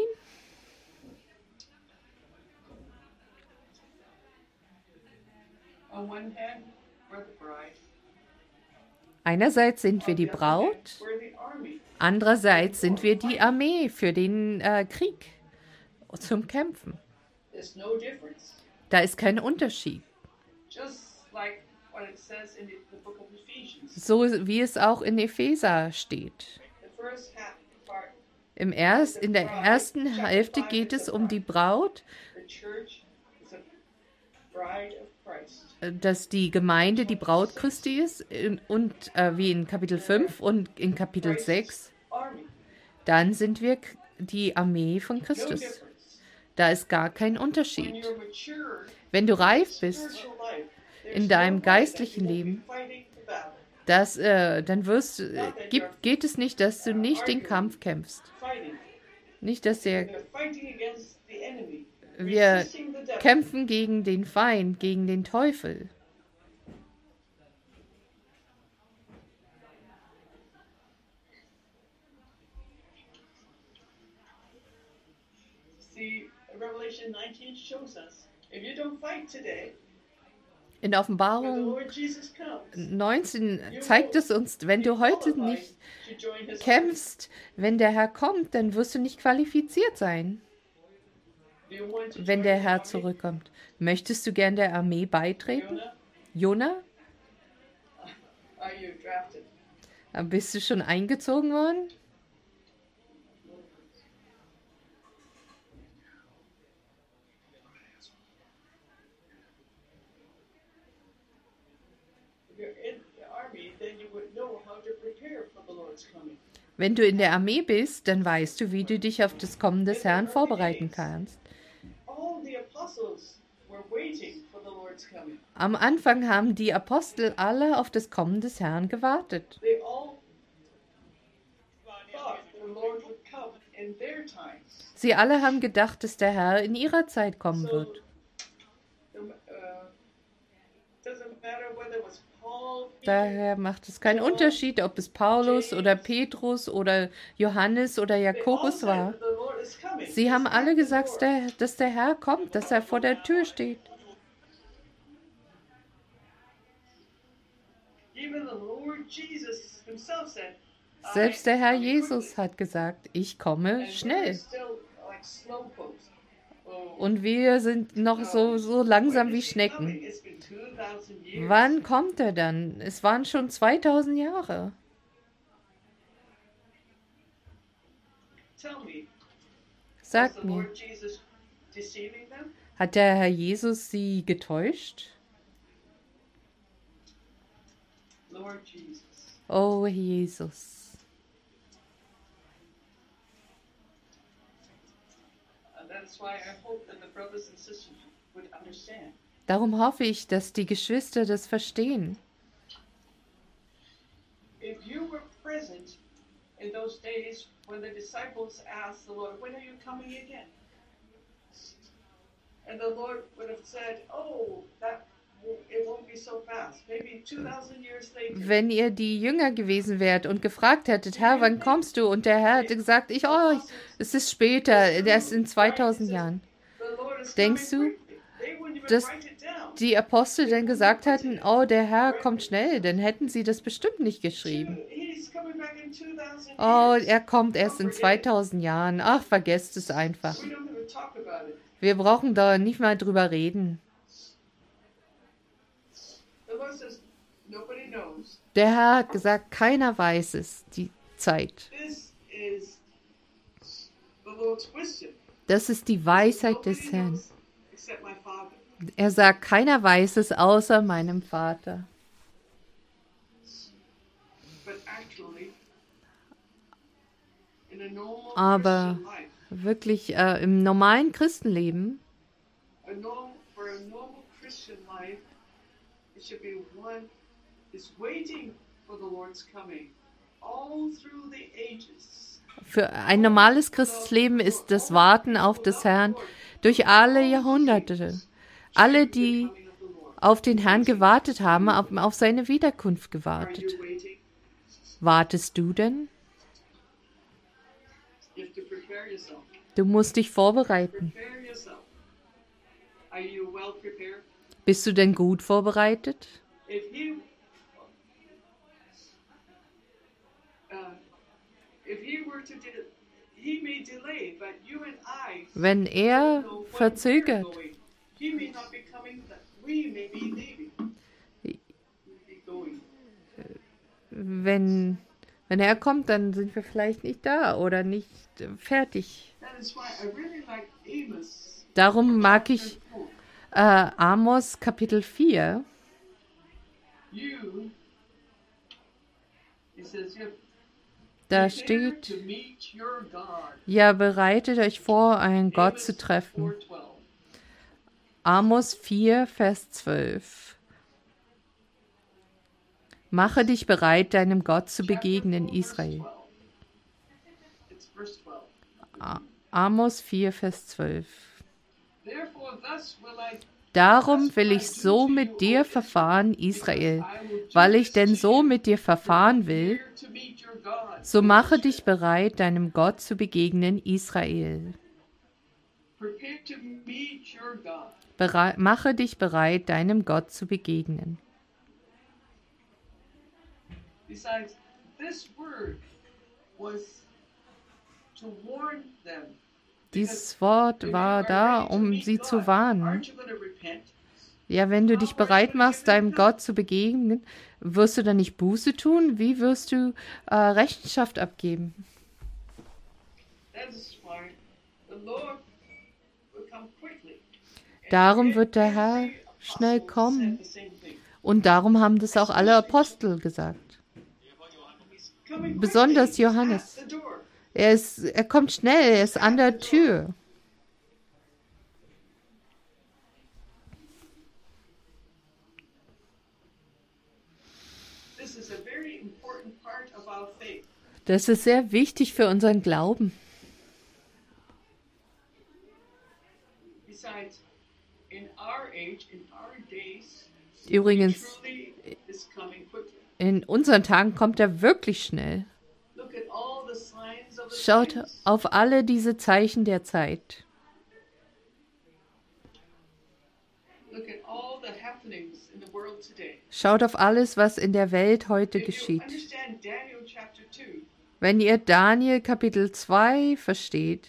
On one hand, we're the bride. Einerseits sind wir On die the other Braut, hand, we're the army. andererseits sind wir die Armee für den äh, Krieg zum Kämpfen. There's no difference. Da ist kein Unterschied. Just like what it says in the, the book of Ephesians. So wie es auch in Epheser steht. The first half part, Im Erst, in der ersten Hälfte geht es um die Braut, the church is a bride of Christ. äh, dass die Gemeinde die Braut Christi ist in- und äh, wie in Kapitel fünf und in Kapitel sechs, Army. dann sind wir k- die Armee von No Christus. difference. Da ist gar kein When Unterschied. you're mature Wenn du reif bist spiritual life, there's in deinem no way that geistlichen you won't be Leben, fighting the battle. das, äh, dann wirst, äh, gibt, geht es nicht, dass du nicht den Kampf kämpfst. Fighting. Nicht, dass wir, They're fighting against the enemy. wir Resisting the devil. kämpfen gegen den Feind, gegen den Teufel. See, Revelation nineteen shows us if you don't fight today, In when the Offenbarung Lord Jesus comes, neunzehn zeigt es uns, wenn du heute nicht to join his kämpfst, wenn der Herr kommt, dann wirst du nicht qualifiziert sein, army. Do you want to wenn join der the Herr army? zurückkommt. Möchtest du gern der Armee beitreten? Jonah, Jona, are you drafted? bist du schon eingezogen worden? If you're in the army, then you would know how to prepare for the Lord's coming. Wenn du in der Armee bist, dann weißt du, wie du dich auf das Kommen des Herrn vorbereiten kannst. All the apostles were waiting for the Lord's coming. Am Anfang haben die Apostel alle auf das Kommen des Herrn gewartet. They all thought the Lord would come in their time. Sie alle haben gedacht, dass der Herr in ihrer Zeit kommen So, wird. the, uh, doesn't matter whether it was Paul, Peter, Daher macht es keinen Unterschied, ob es Paulus oder Petrus oder Johannes oder they all Jakobus said war. that the Lord is coming. Sie He's haben at alle the gesagt, door. der- dass der Herr kommt, dass er vor der Tür steht. Even the Lord Jesus himself said, "I Selbst der Herr am Jesus quickly." hat gesagt, ich komme And we're schnell. still like slowpokes. Oh, Und wir sind noch so, so langsam when wie is he Schnecken. coming? It's been two thousand years. Wann kommt er dann? Es waren schon zweitausend Jahre. Tell me, was Sagt the mir, Lord Jesus deceiving them? hat der Herr Jesus sie getäuscht? Lord Jesus. Oh, Jesus. And that's why I hope that the brothers and sisters would understand. Darum hoffe ich, dass die Geschwister das verstehen. If you were present in those days when the disciples asked the Lord, when are you coming again? And the Lord would have said, oh, that it won't be so fast. Maybe two thousand years later. Wenn ihr die Jünger gewesen wärt und gefragt hättet, Herr, wann kommst du? Und der Herr hätte gesagt, ich, oh, es ist später, erst in zweitausend Jahren. The Lord is Denkst coming du, quickly. They wouldn't even dass write it down. die Apostel dann gesagt hätten, oh, der Herr kommt schnell, dann hätten sie das bestimmt nicht geschrieben. He's coming back in two thousand Oh, years. er kommt erst in zweitausend Jahren. Ach, vergesst es einfach. We don't even talk about it. Wir brauchen da nicht mal drüber reden. The Lord says, nobody knows. Der Herr hat gesagt, keiner weiß es, die Zeit. This is the Lord's wisdom. Das ist die Weisheit Nobody des Herrn. knows except my Father. Er sagt, keiner weiß es außer meinem Vater. But actually, in a normal Aber Christian life, wirklich äh, im normalen Christenleben, a norm, for a normal Christian life, it should be one is waiting for the Lord's coming all through the ages. für ein normales Christenleben ist das Warten auf des Herrn durch alle Jahrhunderte. Alle, die Coming of the Lord. auf den Herrn gewartet haben, auf, auf seine Wiederkunft Are gewartet. you waiting? Wartest du denn? You have to prepare yourself. Du musst dich vorbereiten. Prepare yourself. Are you well prepared? Bist du denn gut vorbereitet? If he, uh, if he were to, de- he may delay, but you and I Wenn er don't know when we're verzögert, going. He may not be coming, but we may be leaving. We'll be going. wenn, wenn er kommt, dann sind wir vielleicht nicht da oder nicht äh, fertig. That is why I really like Amos. Darum mag ich äh, Amos Kapitel vier. You, he says, you Da prepare steht, to meet your God. ja, bereitet euch vor, einen Gott Amos zu treffen. four twelve. Amos vier, Vers zwölf. Mache dich bereit, deinem Gott zu begegnen, Israel. It's verse twelve. A- Amos vier, Vers zwölf. Therefore, thus will I Darum will ich so mit dir verfahren, Israel, weil ich denn so mit dir verfahren will, prepare to meet your God. so mache dich bereit, deinem Gott zu begegnen, Israel. Prepare to meet your God. Berei- mache dich bereit, deinem Gott zu begegnen. Besides, this word was to warn them. Dieses Wort war da, um sie zu warnen. Ja, wenn du dich bereit machst, deinem Gott zu begegnen, wirst du dann nicht Buße tun? Wie wirst du äh, Rechenschaft abgeben? Darum wird der Herr schnell kommen. Und darum haben das auch alle Apostel gesagt. Besonders Johannes. Er, ist, er kommt schnell, er ist an der Tür. Das Das ist sehr wichtig für unseren Glauben. our age, in our days, Übrigens, truly is coming quickly. in unseren Tagen kommt er wirklich schnell. Look at all the signs of the Schaut times. auf alle diese Zeichen der Zeit. Look at all the happenings in the world today. Schaut auf alles, was in der Welt heute If you geschieht. understand Daniel chapter two, Wenn ihr Daniel Kapitel zwei versteht,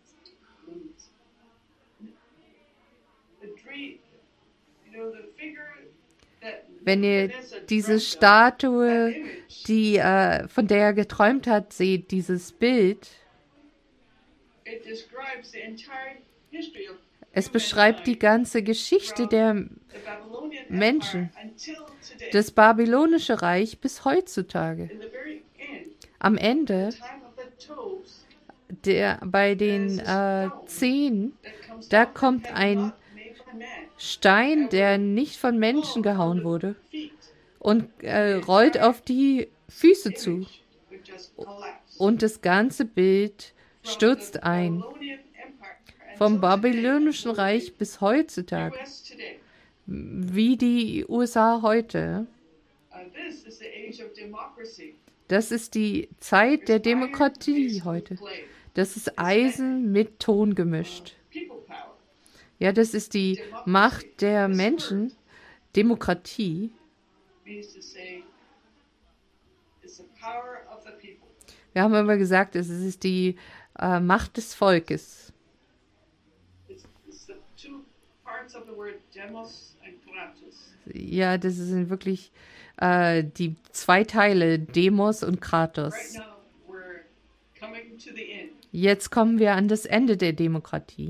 the dream, you know, the figure that wenn ihr Nebuchadnezzar diese dreamt of, Statue, that image, die, äh, von der er geträumt hat, seht, dieses Bild, it describes the entire history of es beschreibt die ganze Geschichte der, the Babylonian Menschen. Empire until today. das babylonische Reich bis heutzutage. In the very end, Am Ende, time of the toes, der, bei den äh, Zehen, that comes da down kommt from ein heaven, not made by man, Stein, der nicht von Menschen gehauen wurde, feet, und äh, rollt auf die Füße zu. image, would just collapse. Und das ganze Bild From stürzt the ein. Babylonian Empire Vom until today, babylonischen Reich bis heutzutage. U S today. Wie die U S A heute. Uh, this is the age of democracy. Das ist die Zeit der Demokratie heute. Das ist Eisen mit Ton gemischt. People power. Ja, das ist die Macht der Menschen. Demokratie. Means to say it's the power of the people. Wir haben immer gesagt, es ist die äh, Macht des Volkes. It's, it's the two parts of the word demos and kratos. Ja, das sind wirklich äh, die zwei Teile, Demos und Right Kratos. now we're coming to the end. Jetzt kommen wir an das Ende der Demokratie.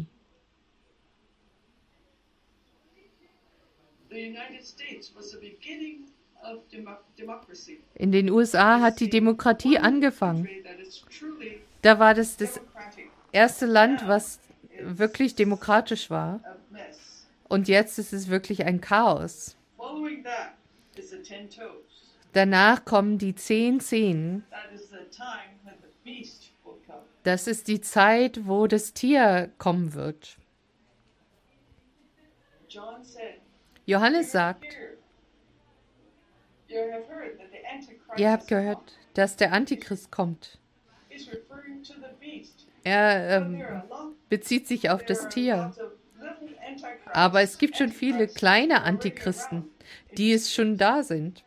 The United States was the beginning of demo- democracy. In den U S A hat die Demokratie angefangen. Country that is truly Da war das das democratic, erste Land, was wirklich demokratisch war. a mess. Und jetzt ist es wirklich ein Chaos. Following that is the ten toes. Danach kommen die zehn Zehen. That is the time when the beast will come. Das ist die Zeit, wo das Tier kommen wird. John said, Johannes "You sagt, hear- you have heard that the Antichrist ihr habt has gehört, come." dass der Antichrist kommt. He's referring to the beast. Er But ähm, there are a lot- bezieht sich auf there das are Tier. lots of little Antichrists, Aber es gibt schon viele Antichrists kleine already Antichristen, around. die es schon da sind.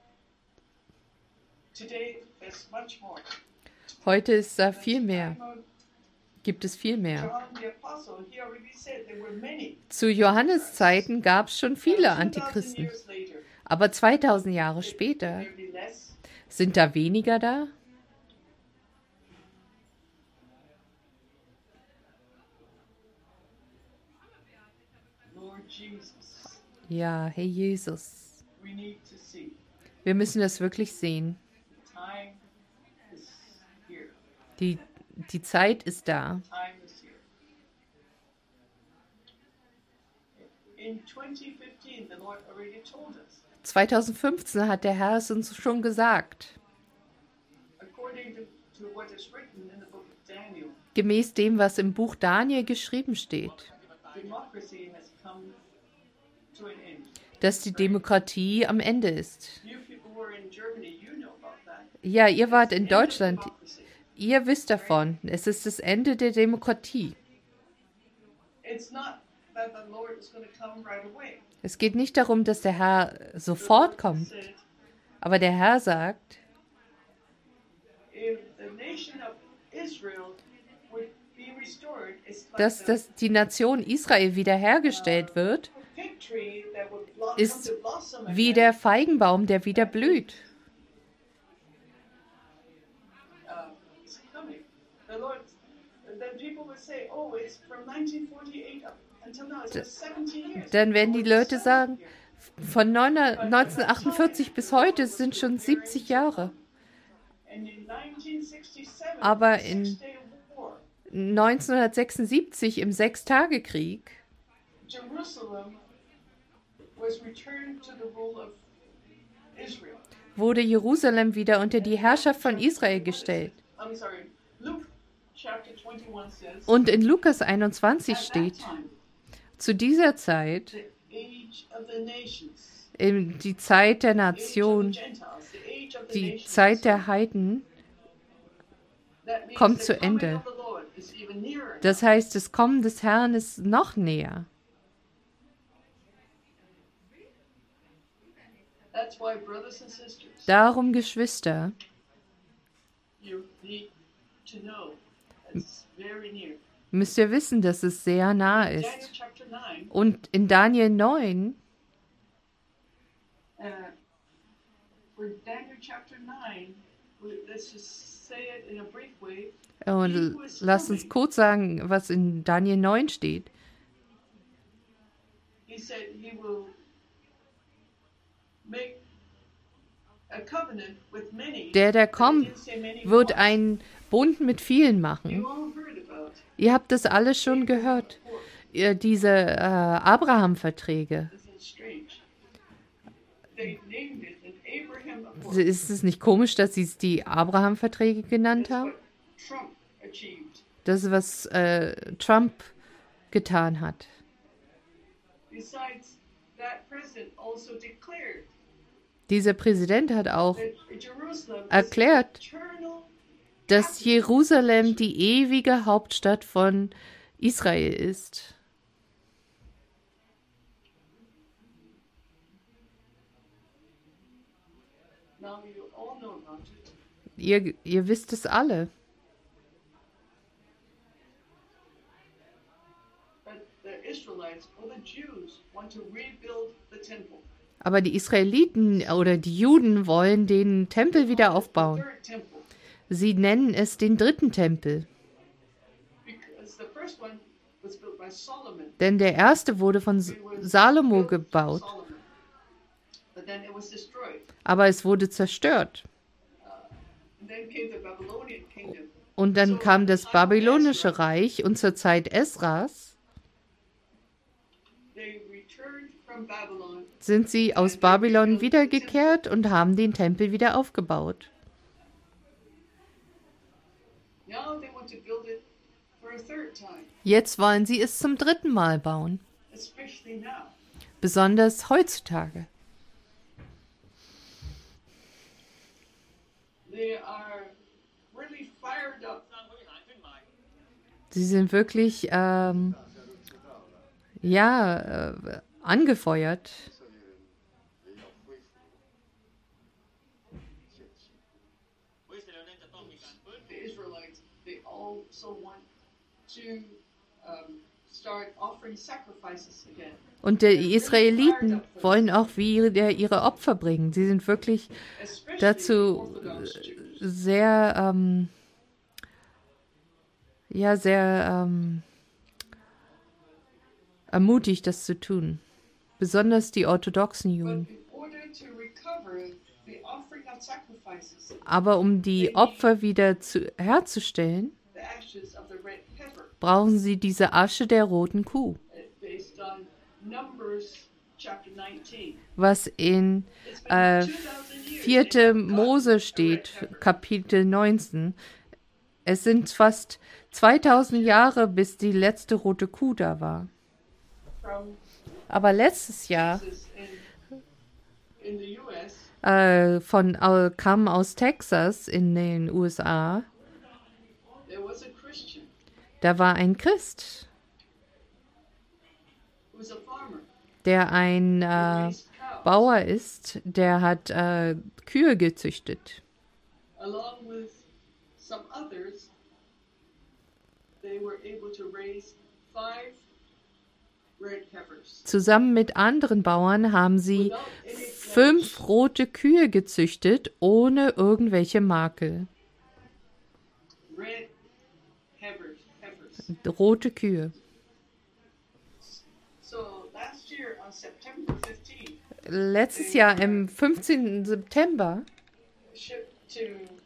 Today there's much more. Heute ist da But viel the mehr. time of Gibt es viel mehr. John the Apostle, he already said there were many. Zu Johannes Zeiten gab es schon But viele two thousand Antichristen. years later, Aber zweitausend Jahre will später there be less? sind da weniger da? Lord Jesus, Ja, Herr Jesus. we need to see. Wir müssen das wirklich sehen. The time is here. Die, die Zeit ist da. Time is here. In twenty fifteen, the Lord already told us, zwanzig fünfzehn hat der Herr es uns schon gesagt. according to, to what is written in the book of Daniel, Gemäß dem, was im Buch Daniel geschrieben steht, democracy has come to an end. dass die Demokratie am Ende ist. You people who are in Germany, you know about that. Ja, ihr wart in End of Deutschland. democracy. Ihr wisst davon. Es ist das Ende der Demokratie. It's not that the Lord is going to come right away. Es geht nicht darum, dass der Herr The sofort Lord kommt. said, Aber der Herr sagt, if the nation of Israel would be restored, it's like dass, the dass die Nation Israel wiederhergestellt wird, fig tree that would blo- ist come to blossom wie again. der Feigenbaum, der wieder blüht. Uh, it's coming. The Lord, then people would say, oh, it's from nineteen forty-eight up until now. It's been seventeen years. Dann werden die The Lord Leute is sagen, here. von neunzehnhundertachtundvierzig bis heute sind schon siebzig Jahre. And in nineteen sixty-seven, Aber the in- Six-Day War, neunzehnhundertsechsundsiebzig im Sechstagekrieg Jerusalem was returned to the rule of Israel. wurde Jerusalem wieder unter die Herrschaft von Israel gestellt. I'm sorry. Luke chapter twenty-one says, Und in Lukas einundzwanzig at that steht, time, Zu dieser Zeit, the age of the nations, in die Zeit der age of Nation, the Gentiles, the age of the die nations. Zeit der Heiden, That means kommt the zu coming Ende. of the Lord is even nearer. Das heißt, das Kommen des Herrn ist noch näher. That's why, brothers and sisters, Darum, Geschwister, you need to know it's very near. müsst ihr wissen, dass es sehr nah Daniel ist. chapter nine, Und in Daniel neun, uh, for Daniel chapter nine, we- let's just say it in a brief way. und lasst uns kurz sagen, was in Daniel neun steht. He said he will make a covenant with many. Der, der But he kommt, didn't say many wird once. einen Bund mit vielen You machen. all heard about Ihr habt das alles schon gehört. Ihr, diese äh, Abraham-Verträge. this is strange. They named it an Abraham Accord. Ist es nicht komisch, dass sie es die Abraham-Verträge genannt That's haben? what Trump achieved. Das ist, was äh, Trump getan hat. Besides, that president also declared Dieser Präsident hat auch that Jerusalem is erklärt, eternal. dass Jerusalem die ewige Hauptstadt von Israel ist. Now you all know about it. Ihr, ihr wisst es alle. But the Israelites or the Jews want to rebuild the temple. Aber die Israeliten oder die Juden wollen den Tempel wieder The aufbauen. third temple. Sie nennen es den dritten Tempel. Because the first one was built by Solomon. Denn der erste wurde von S- It was Salomo built by gebaut, Solomon. But then it was destroyed. aber es wurde zerstört. And then came the Babylonian kingdom. Und dann kam das babylonische Reich und zur Zeit Esras They returned from Babylon. sind sie aus Babylon wiedergekehrt und haben den Tempel wieder aufgebaut. Now they want to build it for a third time, Jetzt wollen sie es zum dritten Mal bauen, especially now. besonders heutzutage. They are really fired up. Sie sind wirklich, ähm, ja, äh, angefeuert. The Israelites, they also want to um, start offering sacrifices again. Und die Israeliten wollen auch wieder ihre Opfer bringen. Sie sind wirklich Especially dazu Orthodox Jews. sehr, ähm, ja, sehr ähm, ermutigt, das zu tun. Besonders die orthodoxen But Juden. in order to recover the offering of sacrifices, Aber um die Opfer wieder zu, herzustellen, the ashes of the red heifer, brauchen sie diese Asche der roten Kuh, uh, based on Numbers chapter nineteen. was in It's been äh, two thousand years vierte since God Mose got a steht, red heifer. Kapitel neunzehn. Es sind fast zweitausend Jahre, bis die letzte rote Kuh da war. From Aber letztes Jahr Texas in, in the U S, äh, von, äh, kam aus Texas in den U S A, there was a Christian da war ein Christ, who was a farmer. der ein He äh, raised cows Bauer ist, der hat äh, Kühe gezüchtet. along with some others. They were able to raise five red heifers Zusammen mit anderen Bauern haben sie without any blemish. fünf rote Kühe gezüchtet, ohne irgendwelche Makel. Red heifers. heifers. Rote Kühe. So last year on September fifteenth, Letztes Jahr am fünfzehnten September shipped to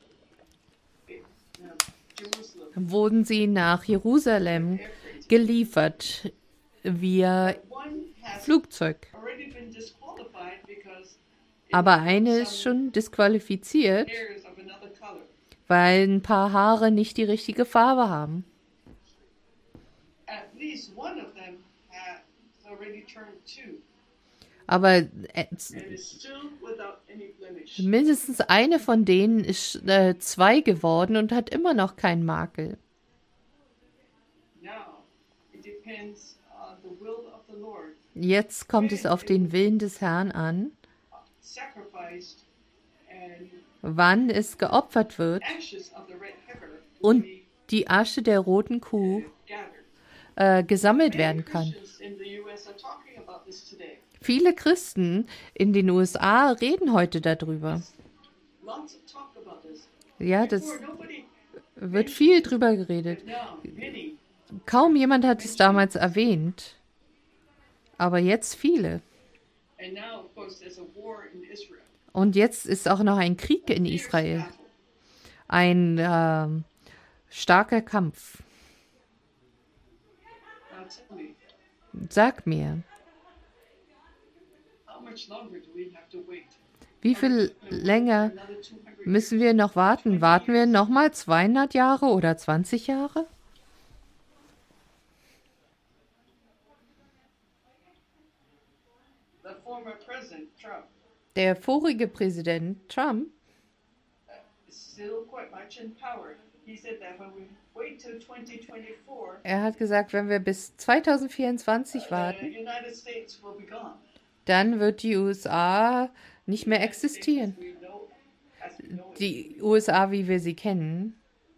uh, Jerusalem. wurden sie nach Jerusalem Air freight. geliefert via One has Flugzeug. already been disqualified because it Aber had eine ist some schon disqualifiziert, hairs of another color. weil ein paar Haare nicht die richtige Farbe haben. At least one of them had two, Aber äh, and is still without any blemish. mindestens eine von denen ist äh, zwei geworden und hat immer noch keinen Makel. Now, it depends on the will of the Lord, Jetzt kommt es auf den Willen des Herrn an, sacrificed, and wann es geopfert wird ashes of the red heifer will und be die Asche der roten Kuh gathered. äh, gesammelt Many werden kann. Christians in the U S are talking about this today. Viele Christen in den U S A reden heute darüber. Lots of talk about this. Ja, das Before, nobody, wird viel drüber geredet. now, many. Kaum jemand hat es damals erwähnt, aber jetzt viele. And now, of course, there's a war in Israel. Und jetzt ist auch noch ein Krieg in Fierce Israel, battle. ein ähm, starker Kampf. Now tell me, Sag mir, how much longer do we have to wait? wie viel länger Another two hundred müssen wir noch warten? Warten wir nochmal zweihundert Jahre oder zwanzig Jahre? The former president, Trump, Der vorige Präsident Trump is still quite much in power. He said that when we wait till twenty twenty-four, Er hat gesagt, wenn wir bis zweitausendvierundzwanzig the warten, United States will be gone. dann wird die U S A nicht mehr existieren. We know, as we know it, Die U S A, wie wir sie kennen.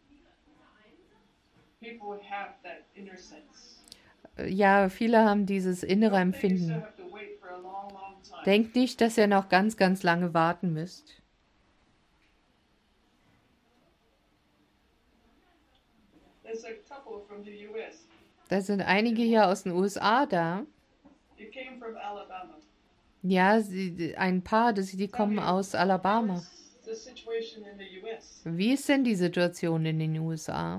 people have that inner sense. Ja, viele haben dieses innere Don't think you still Empfinden. have to wait for a long, long time. Denkt nicht, dass ihr noch ganz, ganz lange warten müsst. There's a couple from the U S. Da sind einige hier aus den U S A da. It came from Alabama. Ja, sie, ein paar, das, die kommen aus Alabama. What's the situation in the U S? Wie ist denn die Situation in den U S A?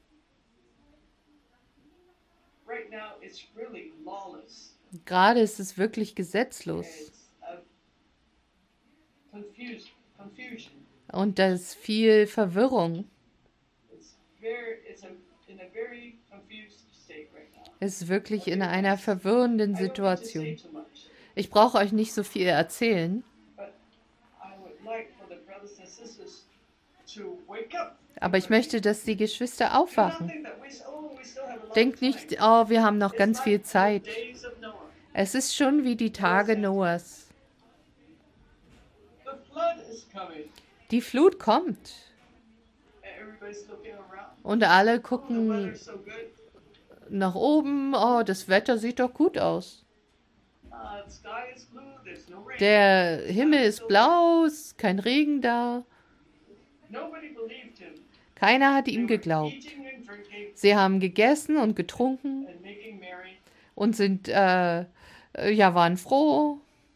Right now, it's really lawless. Gerade ist es wirklich gesetzlos. It's a confused, confusion. Und da ist viel Verwirrung. It's very, it's a, in a very confused state right now. Es ist wirklich in einer verwirrenden I don't need to Situation. say too much, Ich brauche euch nicht so viel erzählen, but I would like for the brothers and sisters to wake up. aber ich möchte, dass die Geschwister Do not aufwachen. think that we, oh, we still have a lot Denkt of time. nicht, oh, wir haben noch It's ganz like viel the Zeit. days of Noah. Es ist schon wie die Tage Noahs. The flood is coming. Die Flut kommt. And everybody's looking around. Und alle Oh, the gucken weather's so good. nach oben. Oh, das Wetter sieht doch gut aus. Uh, the sky is blue. There's no rain. Der Himmel ist blau, es ist kein Regen da. Nobody believed him. Keiner hat They ihm were geglaubt. eating and drinking Sie haben gegessen und getrunken and making merry. und sind, äh, äh, ja, waren froh.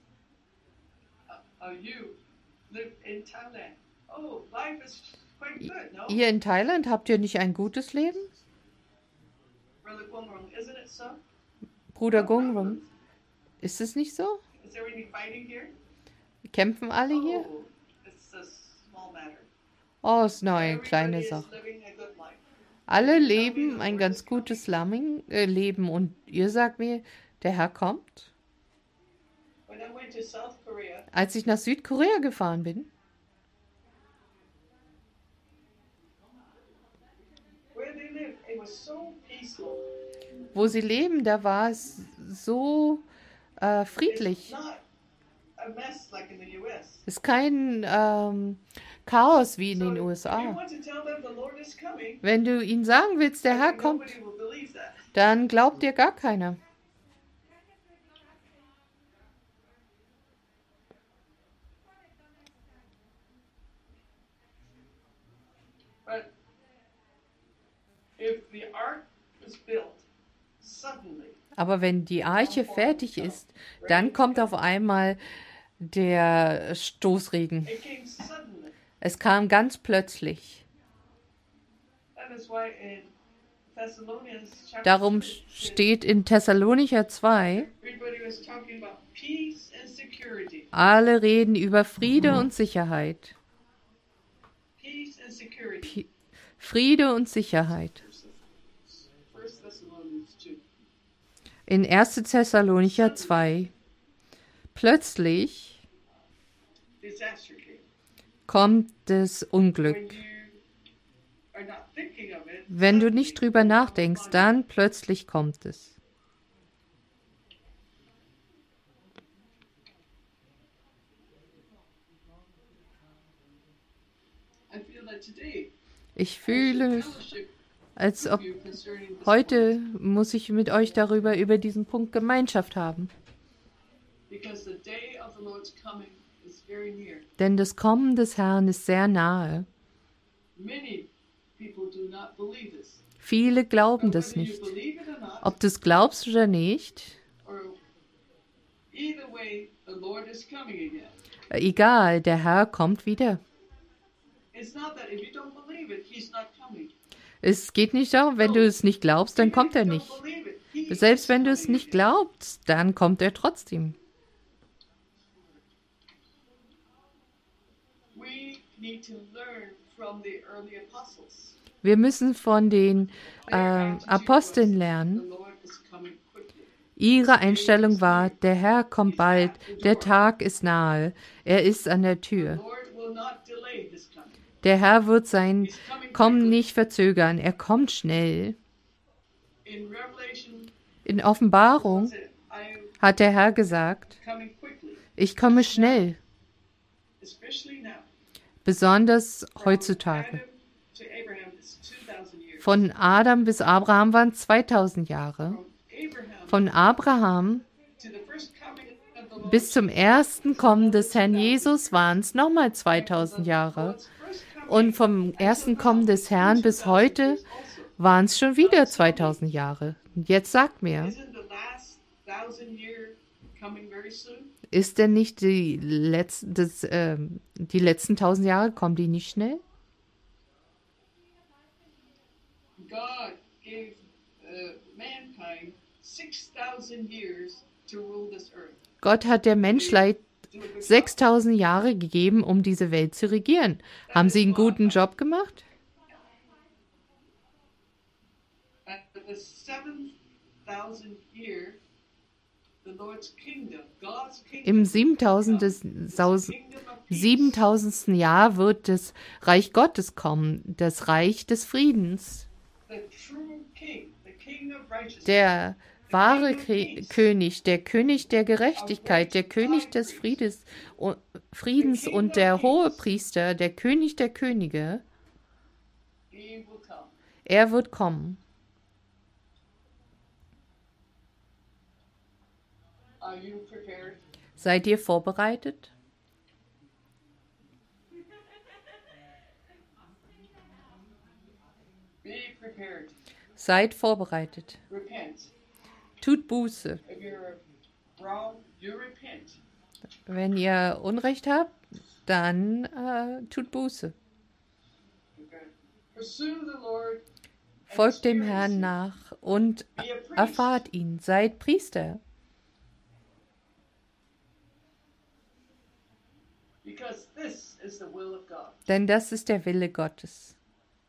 Uh, you live in Thailand. Oh, life is quite good, no? Ihr in Thailand, habt ihr nicht ein gutes Leben? Brother Guangrong, isn't it so? Bruder Gungrung, ist es nicht so? Is there any fighting here? Kämpfen alle hier? Oh, it's a small matter. Oh, ist nur eine Everybody kleine is Sache. living a good life. Alle leben ein ganz gutes Lamming, äh, Leben und ihr sagt mir, der Herr kommt? When I went to South Korea, Als ich nach Südkorea gefahren bin, where they lived, it was so peaceful. wo sie leben, da war es so äh, It's friedlich. not a mess like in the U S. Es ist kein ähm, Chaos wie in So den U S if you A. want to tell them the Lord is coming, Wenn du ihnen sagen willst, der Herr kommt, nobody will believe that. dann glaubt dir gar keiner. But if the ark was built suddenly, Aber wenn die Arche fertig ist, dann kommt auf einmal der Stoßregen. it came suddenly. Es kam ganz plötzlich. That is why in Thessalonians chapter Darum two, it steht in Thessalonicher zwei, everybody was talking about peace and security. alle reden über Friede und Sicherheit. Peace and security. Pi- Friede und Sicherheit. First Thessalonians two. In erster Thessalonicher zwei. Plötzlich disaster came. kommt das When Unglück. you are not thinking of it, Wenn du suddenly nicht it drüber will come nachdenkst, upon you. dann plötzlich kommt es. I feel that today Ich I should fühle, fellowship als with ob you concerning this heute muss ich mit euch darüber, über diesen Punkt Gemeinschaft haben. because the day of the Lord's coming is very near. Denn das Kommen des Herrn ist sehr nahe. Many people do not believe this. Viele glauben But das whether you nicht. believe it or not, Ob du es glaubst oder nicht, or either way, the Lord is coming again. egal, der Herr kommt wieder. It's not that if you don't believe it, He's not coming. Es geht nicht darum, wenn du es nicht glaubst, dann Even kommt if er you nicht. don't believe it, He Selbst is wenn du es coming nicht again. glaubst, dann kommt er trotzdem. We need to learn from the early apostles. Wir müssen von den Their ähm, attitude Aposteln was, lernen. the Lord is coming quickly. Ihre Einstellung war, der Herr kommt bald, der Tag ist nahe, er ist an der The Tür. Lord will not delay His coming. Der Herr wird sein He's coming Kommen quickly. nicht verzögern, er kommt schnell. In Revelation, In it Offenbarung said, I am hat der Herr gesagt, coming quickly, ich komme schnell, especially now. besonders From heutzutage. Adam to Abraham is two thousand years. Von Adam bis Abraham waren zweitausend Jahre. From Abraham Von Abraham to the first coming of the Lord bis zum ersten Kommen des Herrn Jesus waren es nochmal Jesus, zweitausend Jahre. Lord's first coming Und vom ersten Kommen des Herrn bis heute waren es schon wieder zweitausend Jahre. Und jetzt sagt mir, Isn't the last thousand year coming very soon? ist denn nicht die, Letz-, das, ähm, die letzten tausend Jahre, kommen die nicht schnell? God gave uh, mankind six thousand years to rule this earth. Gott hat der Menschheit Do a good job. sechstausend Jahre gegeben, um diese Welt zu regieren. Haben sie einen guten Job gemacht? At the seventh thousand year, the Lord's kingdom, God's kingdom, Im will come. siebentausendsten It's the kingdom of peace. siebentausendsten Jahr wird das Reich Gottes kommen, das Reich des Friedens. The true king, the king of righteousness. Der wahre Kri- König, der König der Gerechtigkeit, der König des Friedes, u- Friedens und der Hohepriester, der König der Könige, He will come. er wird kommen. Are you prepared? Seid ihr vorbereitet? Be prepared. Seid vorbereitet. Repent. Tut Buße. If you're wrong, you repent. Wenn ihr Unrecht habt, dann äh, tut Buße. Okay. Pursue the Lord. and Folgt dem experience Herrn Him. nach und Be a priest. erfahrt ihn. Seid Priester. Because this is the will of God. Denn das ist der Wille Gottes.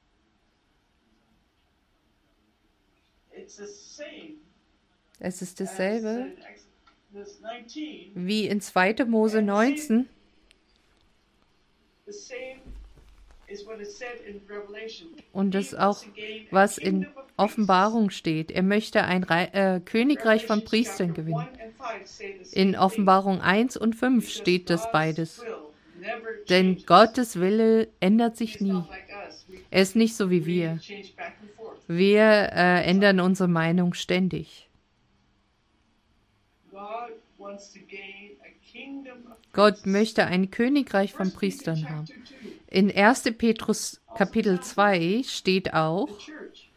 It's the same Es ist as dasselbe in Exodus nineteen. wie in zweiter Mose neunzehn. The same is what is said in Revelation. Und He das wants auch, to gain a was in kingdom of priests. Offenbarung steht. Er möchte ein Rei äh, Königreich von Revelations Priestern chapter gewinnen. one and five say the same In thing. Offenbarung eins und fünf Because steht das God's beides. will never Denn changes. Gottes Wille ändert sich He's nie. not like us. We, Er ist nicht so wie we wir. change back and forth. Wir äh, ändern unsere Meinung ständig. God wants to gain a kingdom of Gott priests. möchte ein Königreich von First Peter Priestern haben. chapter two, In erster Petrus Kapitel zwei steht the auch church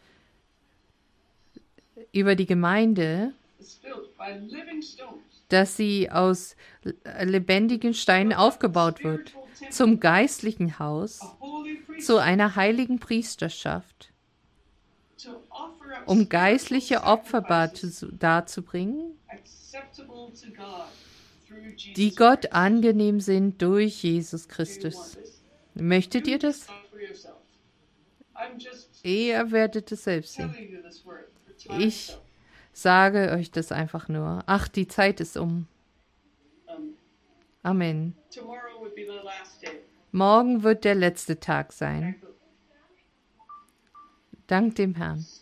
über die Gemeinde, is built by living stones. dass sie aus lebendigen Steinen aufgebaut wird, zum geistlichen Haus, A holy priest zu einer heiligen Priesterschaft, to offer up um geistliche Opfer sacrifices bar- darzubringen, acceptable to God through Jesus die Gott Christ. angenehm sind durch Jesus Do you want Christus. this? Möchtet You ihr das? decide for yourself. I'm just Ihr werdet es selbst sehen. telling you this word. for time's Ich sake. Sage euch das einfach nur. Ach, die Zeit ist um. Um, Amen. tomorrow would be the last day. Morgen wird der letzte Tag sein. Thank the- Dank dem Herrn.